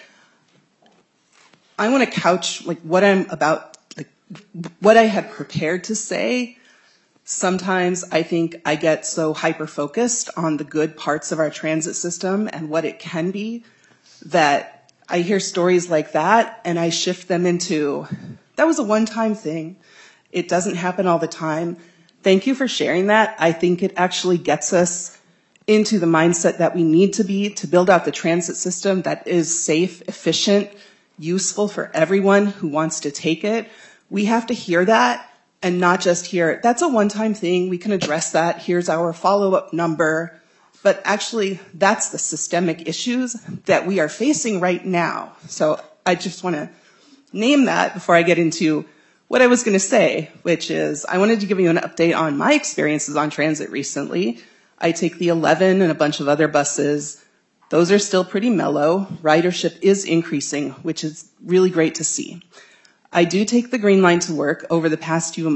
I want to couch what I'm about, what I had prepared to say. Sometimes I think I get so hyper-focused on the good parts of our transit system and what it can be that I hear stories like that and I shift them into, that was a one-time thing. It doesn't happen all the time. Thank you for sharing that. I think it actually gets us into the mindset that we need to be to build out the transit system that is safe, efficient, useful for everyone who wants to take it. We have to hear that and not just hear, that's a one-time thing, we can address that, here's our follow-up number. But actually, that's the systemic issues that we are facing right now. So I just want to name that before I get into what I was going to say, which is I wanted to give you an update on my experiences on transit recently. I take the 11 and a bunch of other buses. Those are still pretty mellow. Ridership is increasing, which is really great to see. I do take the Green Line to work. Over the past few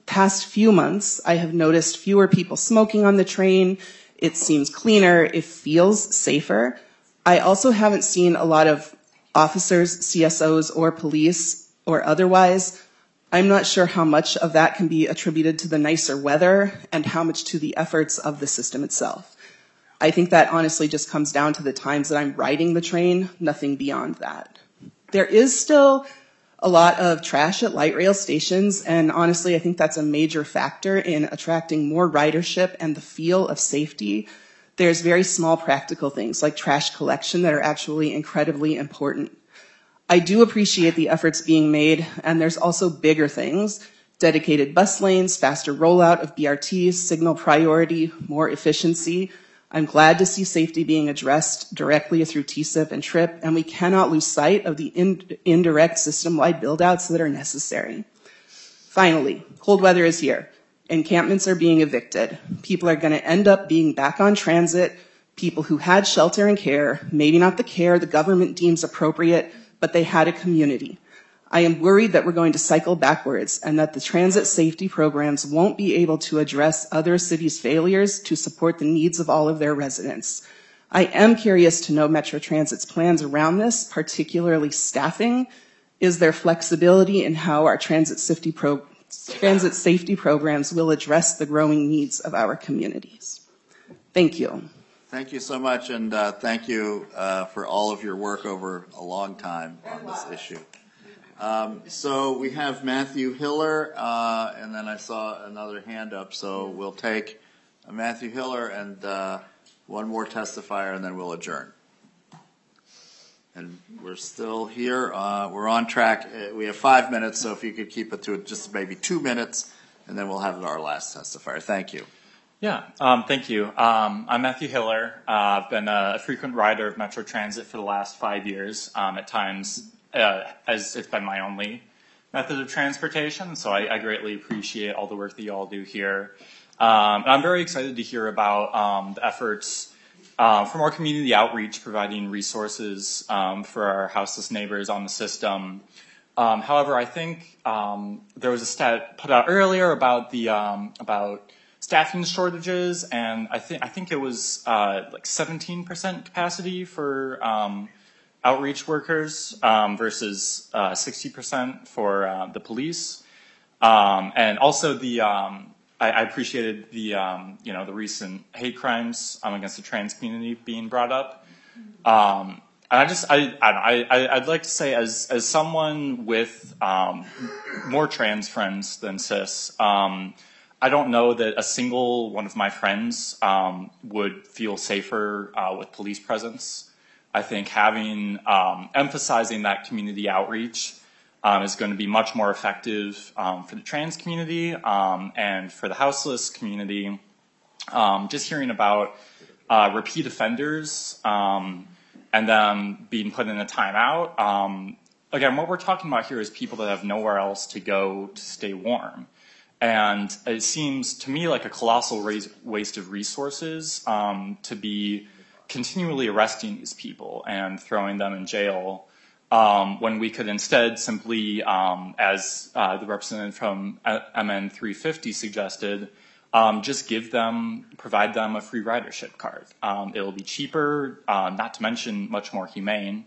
months, I have noticed fewer people smoking on the train. It seems cleaner. It feels safer. I also haven't seen a lot of officers, CSOs, or police, or otherwise. I'm not sure how much of that can be attributed to the nicer weather and how much to the efforts of the system itself. I think that honestly just comes down to the times that I'm riding the train, nothing beyond that. There is still a lot of trash at light rail stations, and honestly, I think that's a major factor in attracting more ridership and the feel of safety. There's very small practical things like trash collection that are actually incredibly important. I do appreciate the efforts being made, and there's also bigger things: dedicated bus lanes, faster rollout of BRT, signal priority, more efficiency. I'm glad to see safety being addressed directly through TSIP and TRIP, and we cannot lose sight of the indirect system-wide build-outs that are necessary. Finally, cold weather is here. Encampments are being evicted. People are going to end up being back on transit. People who had shelter and care, maybe not the care the government deems appropriate, but they had a community. I am worried that we're going to cycle backwards and that the transit safety programs won't be able to address other cities' failures to support the needs of all of their residents. I am curious to know Metro Transit's plans around this, particularly staffing. Is there flexibility in how our transit safety programs will address the growing needs of our communities? Thank you. Thank you so much, and thank you for all of your work over a long time on this issue. So we have Matthew Hiller, and then I saw another hand up, so we'll take Matthew Hiller and one more testifier, and then we'll adjourn. And we're still here. We're on track. We have 5 minutes, so if you could keep it to just maybe 2 minutes, and then we'll have our last testifier. Thank you. Yeah, thank you. I'm Matthew Hiller. I've been a frequent rider of Metro Transit for the last 5 years. At times, as it's been my only method of transportation, so I greatly appreciate all the work that you all do here. And I'm very excited to hear about the efforts from our community outreach, providing resources for our houseless neighbors on the system. However, I think there was a stat put out earlier about the about staffing shortages, and I think it was like 17% capacity for outreach workers versus 60% for the police, and also the I appreciated the the recent hate crimes against the trans community being brought up. And I'd like to say, as someone with more trans friends than cis, I don't know that a single one of my friends would feel safer with police presence. I think emphasizing that community outreach is going to be much more effective for the trans community and for the houseless community. Just hearing about repeat offenders and them being put in a timeout. Again, what we're talking about here is people that have nowhere else to go to stay warm. And it seems to me like a colossal waste of resources to be continually arresting these people and throwing them in jail when we could instead simply, as the representative from MN 350 suggested, just provide them a free ridership card. It will be cheaper, not to mention much more humane,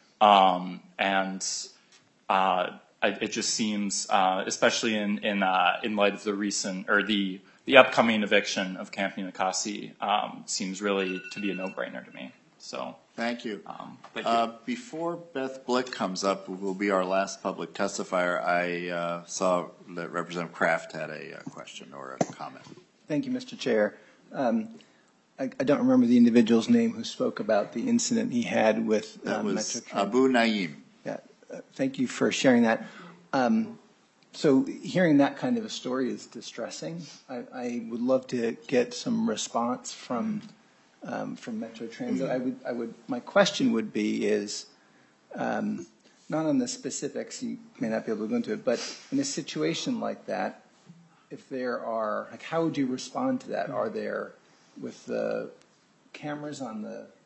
it just seems, especially in light of the recent or the upcoming eviction of Camp Unicasi, seems really to be a no-brainer to me. So thank you. Thank you. Before Beth Blick comes up, who will be our last public testifier, I saw that Representative Kraft had a question or a comment. Thank you, Mr. Chair. I don't remember the individual's name who spoke about the incident he had with that was Metro Transit. Abu Naeem. Yeah, thank you for sharing that. So hearing that kind of a story is distressing. I would love to get some response from Metro Transit. My question would be is, not on the specifics, you may not be able to go into it, but in a situation like that, if there are, like, how would you respond to that? Are there, with the cameras on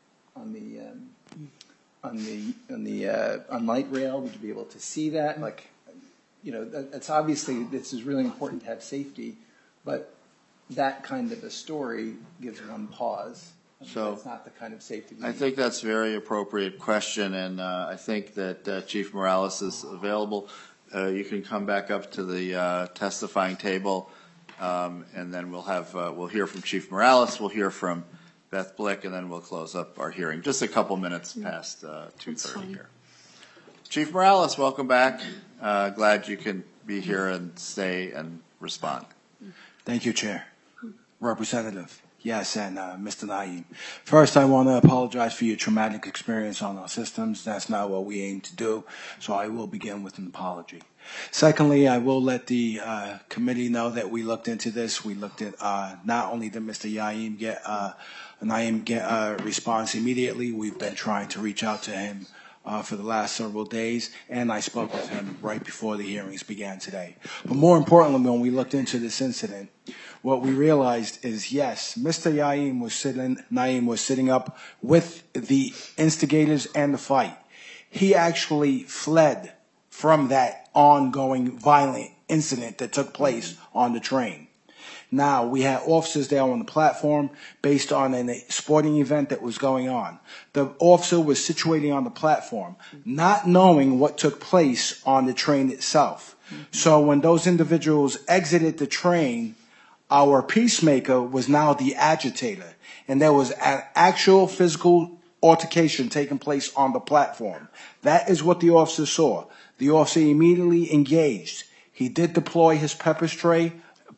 light rail, would you be able to see that? Like, it's obviously, this is really important to have safety, but that kind of a story gives one pause. So it's not the kind of safety. I think that's a very appropriate question, and I think that Chief Morales is available. You can come back up to the testifying table, and then we'll hear from Chief Morales, we'll hear from Beth Blick, and then we'll close up our hearing. Just a couple minutes past 2:30 here. Chief Morales, welcome back. Glad you can be here and stay and respond. Thank you, Chair. Representative. Yes, and Mr. Naeem. First, I want to apologize for your traumatic experience on our systems. That's not what we aim to do, so I will begin with an apology. Secondly, I will let the committee know that we looked into this. We looked at not only did Mr. Naeem get a response immediately, we've been trying to reach out to him for the last several days, and I spoke with him right before the hearings began today. But more importantly, when we looked into this incident, what we realized is, yes, Mr. Naeem was sitting up with the instigators and the fight. He actually fled from that ongoing violent incident that took place on the train. Now, we had officers there on the platform based on a sporting event that was going on. The officer was situated on the platform, not knowing what took place on the train itself. So when those individuals exited the train, our peacemaker was now the agitator, and there was an actual physical altercation taking place on the platform. That is what the officer saw. The officer immediately engaged. He did deploy his pepper spray,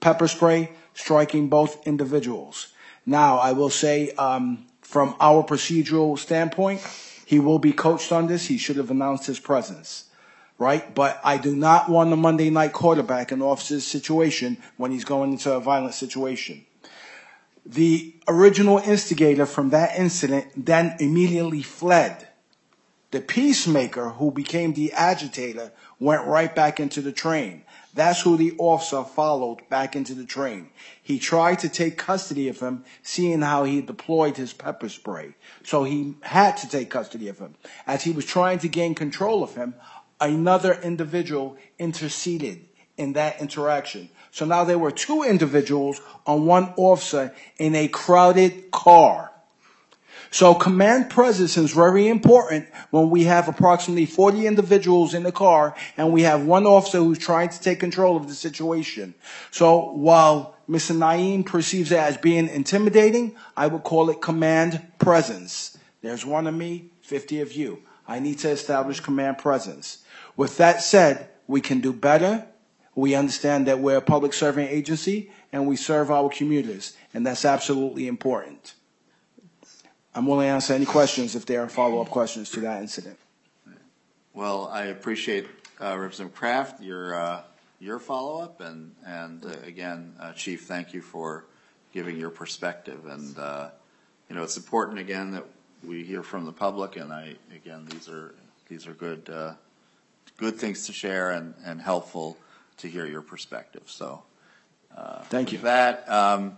striking both individuals. Now, I will say, from our procedural standpoint, he will be coached on this. He should have announced his presence, right? But I do not want the Monday night quarterback in the officer's situation when he's going into a violent situation. The original instigator from that incident then immediately fled. The peacemaker, who became the agitator, went right back into the train. That's who the officer followed back into the train. He tried to take custody of him, seeing how he deployed his pepper spray. So he had to take custody of him. As he was trying to gain control of him, another individual interceded in that interaction. So now there were two individuals on one officer in a crowded car. So command presence is very important when we have approximately 40 individuals in the car and we have one officer who's trying to take control of the situation. So while Mr. Naeem perceives it as being intimidating, I would call it command presence. There's one of me, 50 of you. I need to establish command presence. With that said, we can do better. We understand that we're a public serving agency and we serve our commuters, and that's absolutely important. I'm willing to answer any questions if there are follow-up questions to that incident. Well, I appreciate Representative Kraft, your follow-up, and again, Chief, thank you for giving your perspective. And it's important again that we hear from the public. And these are good things to share and helpful to hear your perspective. So, thank you. With that,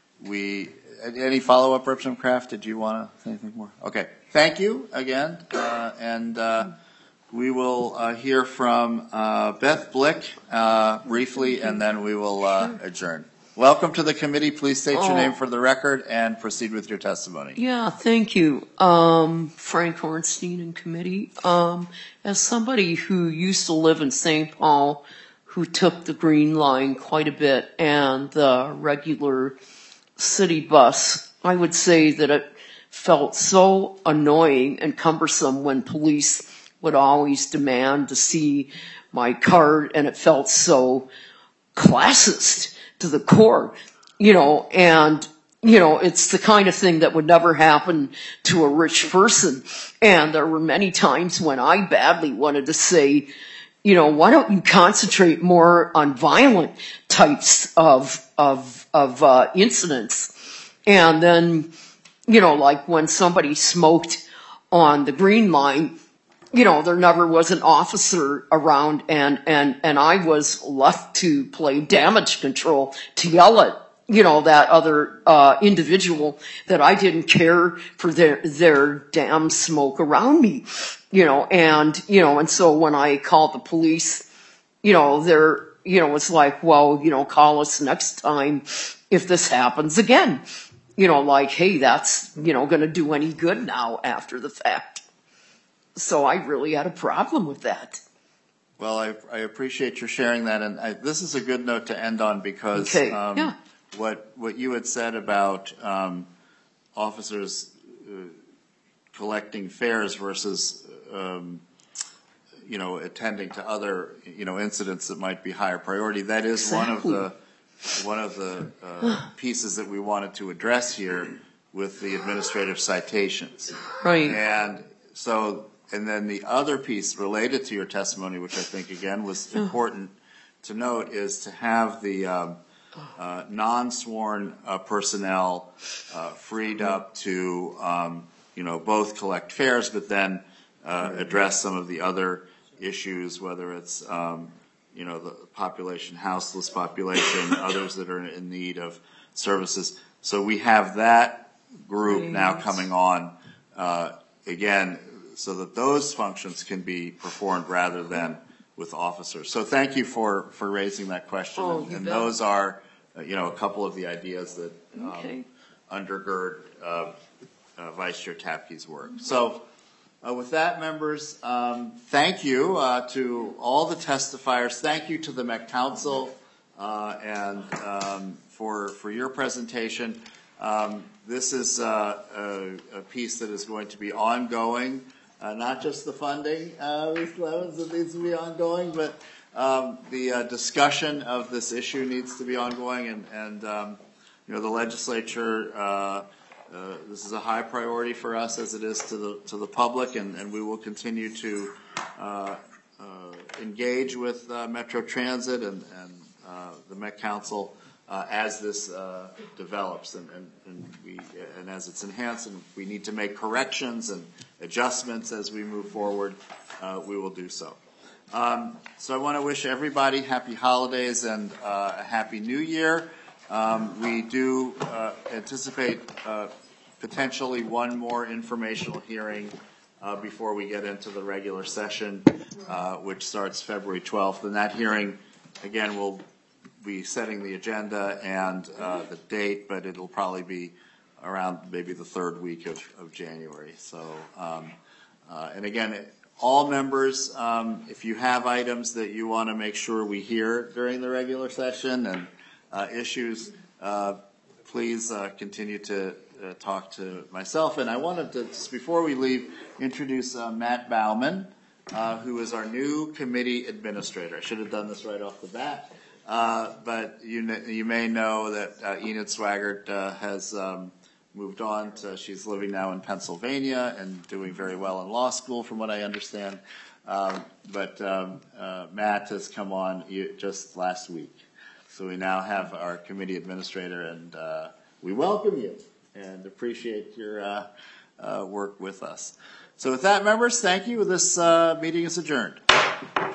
any follow-up, Representative Kraft? Did you want to say anything more? Okay. Thank you again. And we will hear from Beth Blick briefly, and then we will adjourn. Welcome to the committee. Please state your name for the record and proceed with your testimony. Yeah, thank you. Frank Hornstein and committee. As somebody who used to live in St. Paul, who took the Green Line quite a bit and the regular city bus, I would say that it felt so annoying and cumbersome when police would always demand to see my card, and it felt so classist to the core, and it's the kind of thing that would never happen to a rich person. And there were many times when I badly wanted to say, why don't you concentrate more on violent types of incidents? And then, like when somebody smoked on the Green Line, there never was an officer around, and I was left to play damage control, to yell at, that other individual that I didn't care for their damn smoke around me, and so when I called the police, it's like, well, call us next time if this happens again, like, hey, that's, going to do any good now after the fact. So I really had a problem with that. Well, I appreciate your sharing that, and this is a good note to end on because what you had said about officers collecting fares versus attending to other incidents that might be higher priority. That is one of the pieces that we wanted to address here with the administrative citations. Right. And so. And then the other piece related to your testimony, which I think, again, was important to note, is to have the non-sworn personnel freed up to, both collect fares, but then address some of the other issues, whether it's, the population, houseless population, others that are in need of services. So we have that group now coming on, again, so that those functions can be performed rather than with officers. So thank you for raising that question. And those are a couple of the ideas that Okay. undergird Vice Chair Tapke's work. So with that, members, thank you to all the testifiers. Thank you to the Met Council and for your presentation. This is a piece that is going to be ongoing, not just the funding, Ms. Levens, that needs to be ongoing, but the discussion of this issue needs to be ongoing, and the legislature. This is a high priority for us, as it is to the public, and we will continue to engage with Metro Transit and the Met Council as this develops and as it's enhanced, and if we need to make corrections and adjustments as we move forward, we will do so. So I want to wish everybody happy holidays and a happy new year. We do anticipate potentially one more informational hearing before we get into the regular session, which starts February 12th. And that hearing, again, will be setting the agenda and the date, but it'll probably be around maybe the third week of January. So, and again, all members, if you have items that you want to make sure we hear during the regular session and issues, please continue to talk to myself. And I wanted to, just before we leave, introduce Matt Bauman, who is our new committee administrator. I should have done this right off the bat. But you may know that Enid Swaggart has moved on. She's living now in Pennsylvania and doing very well in law school, from what I understand. But Matt has come on just last week. So we now have our committee administrator, and we welcome you and appreciate your work with us. So with that, members, thank you. This meeting is adjourned.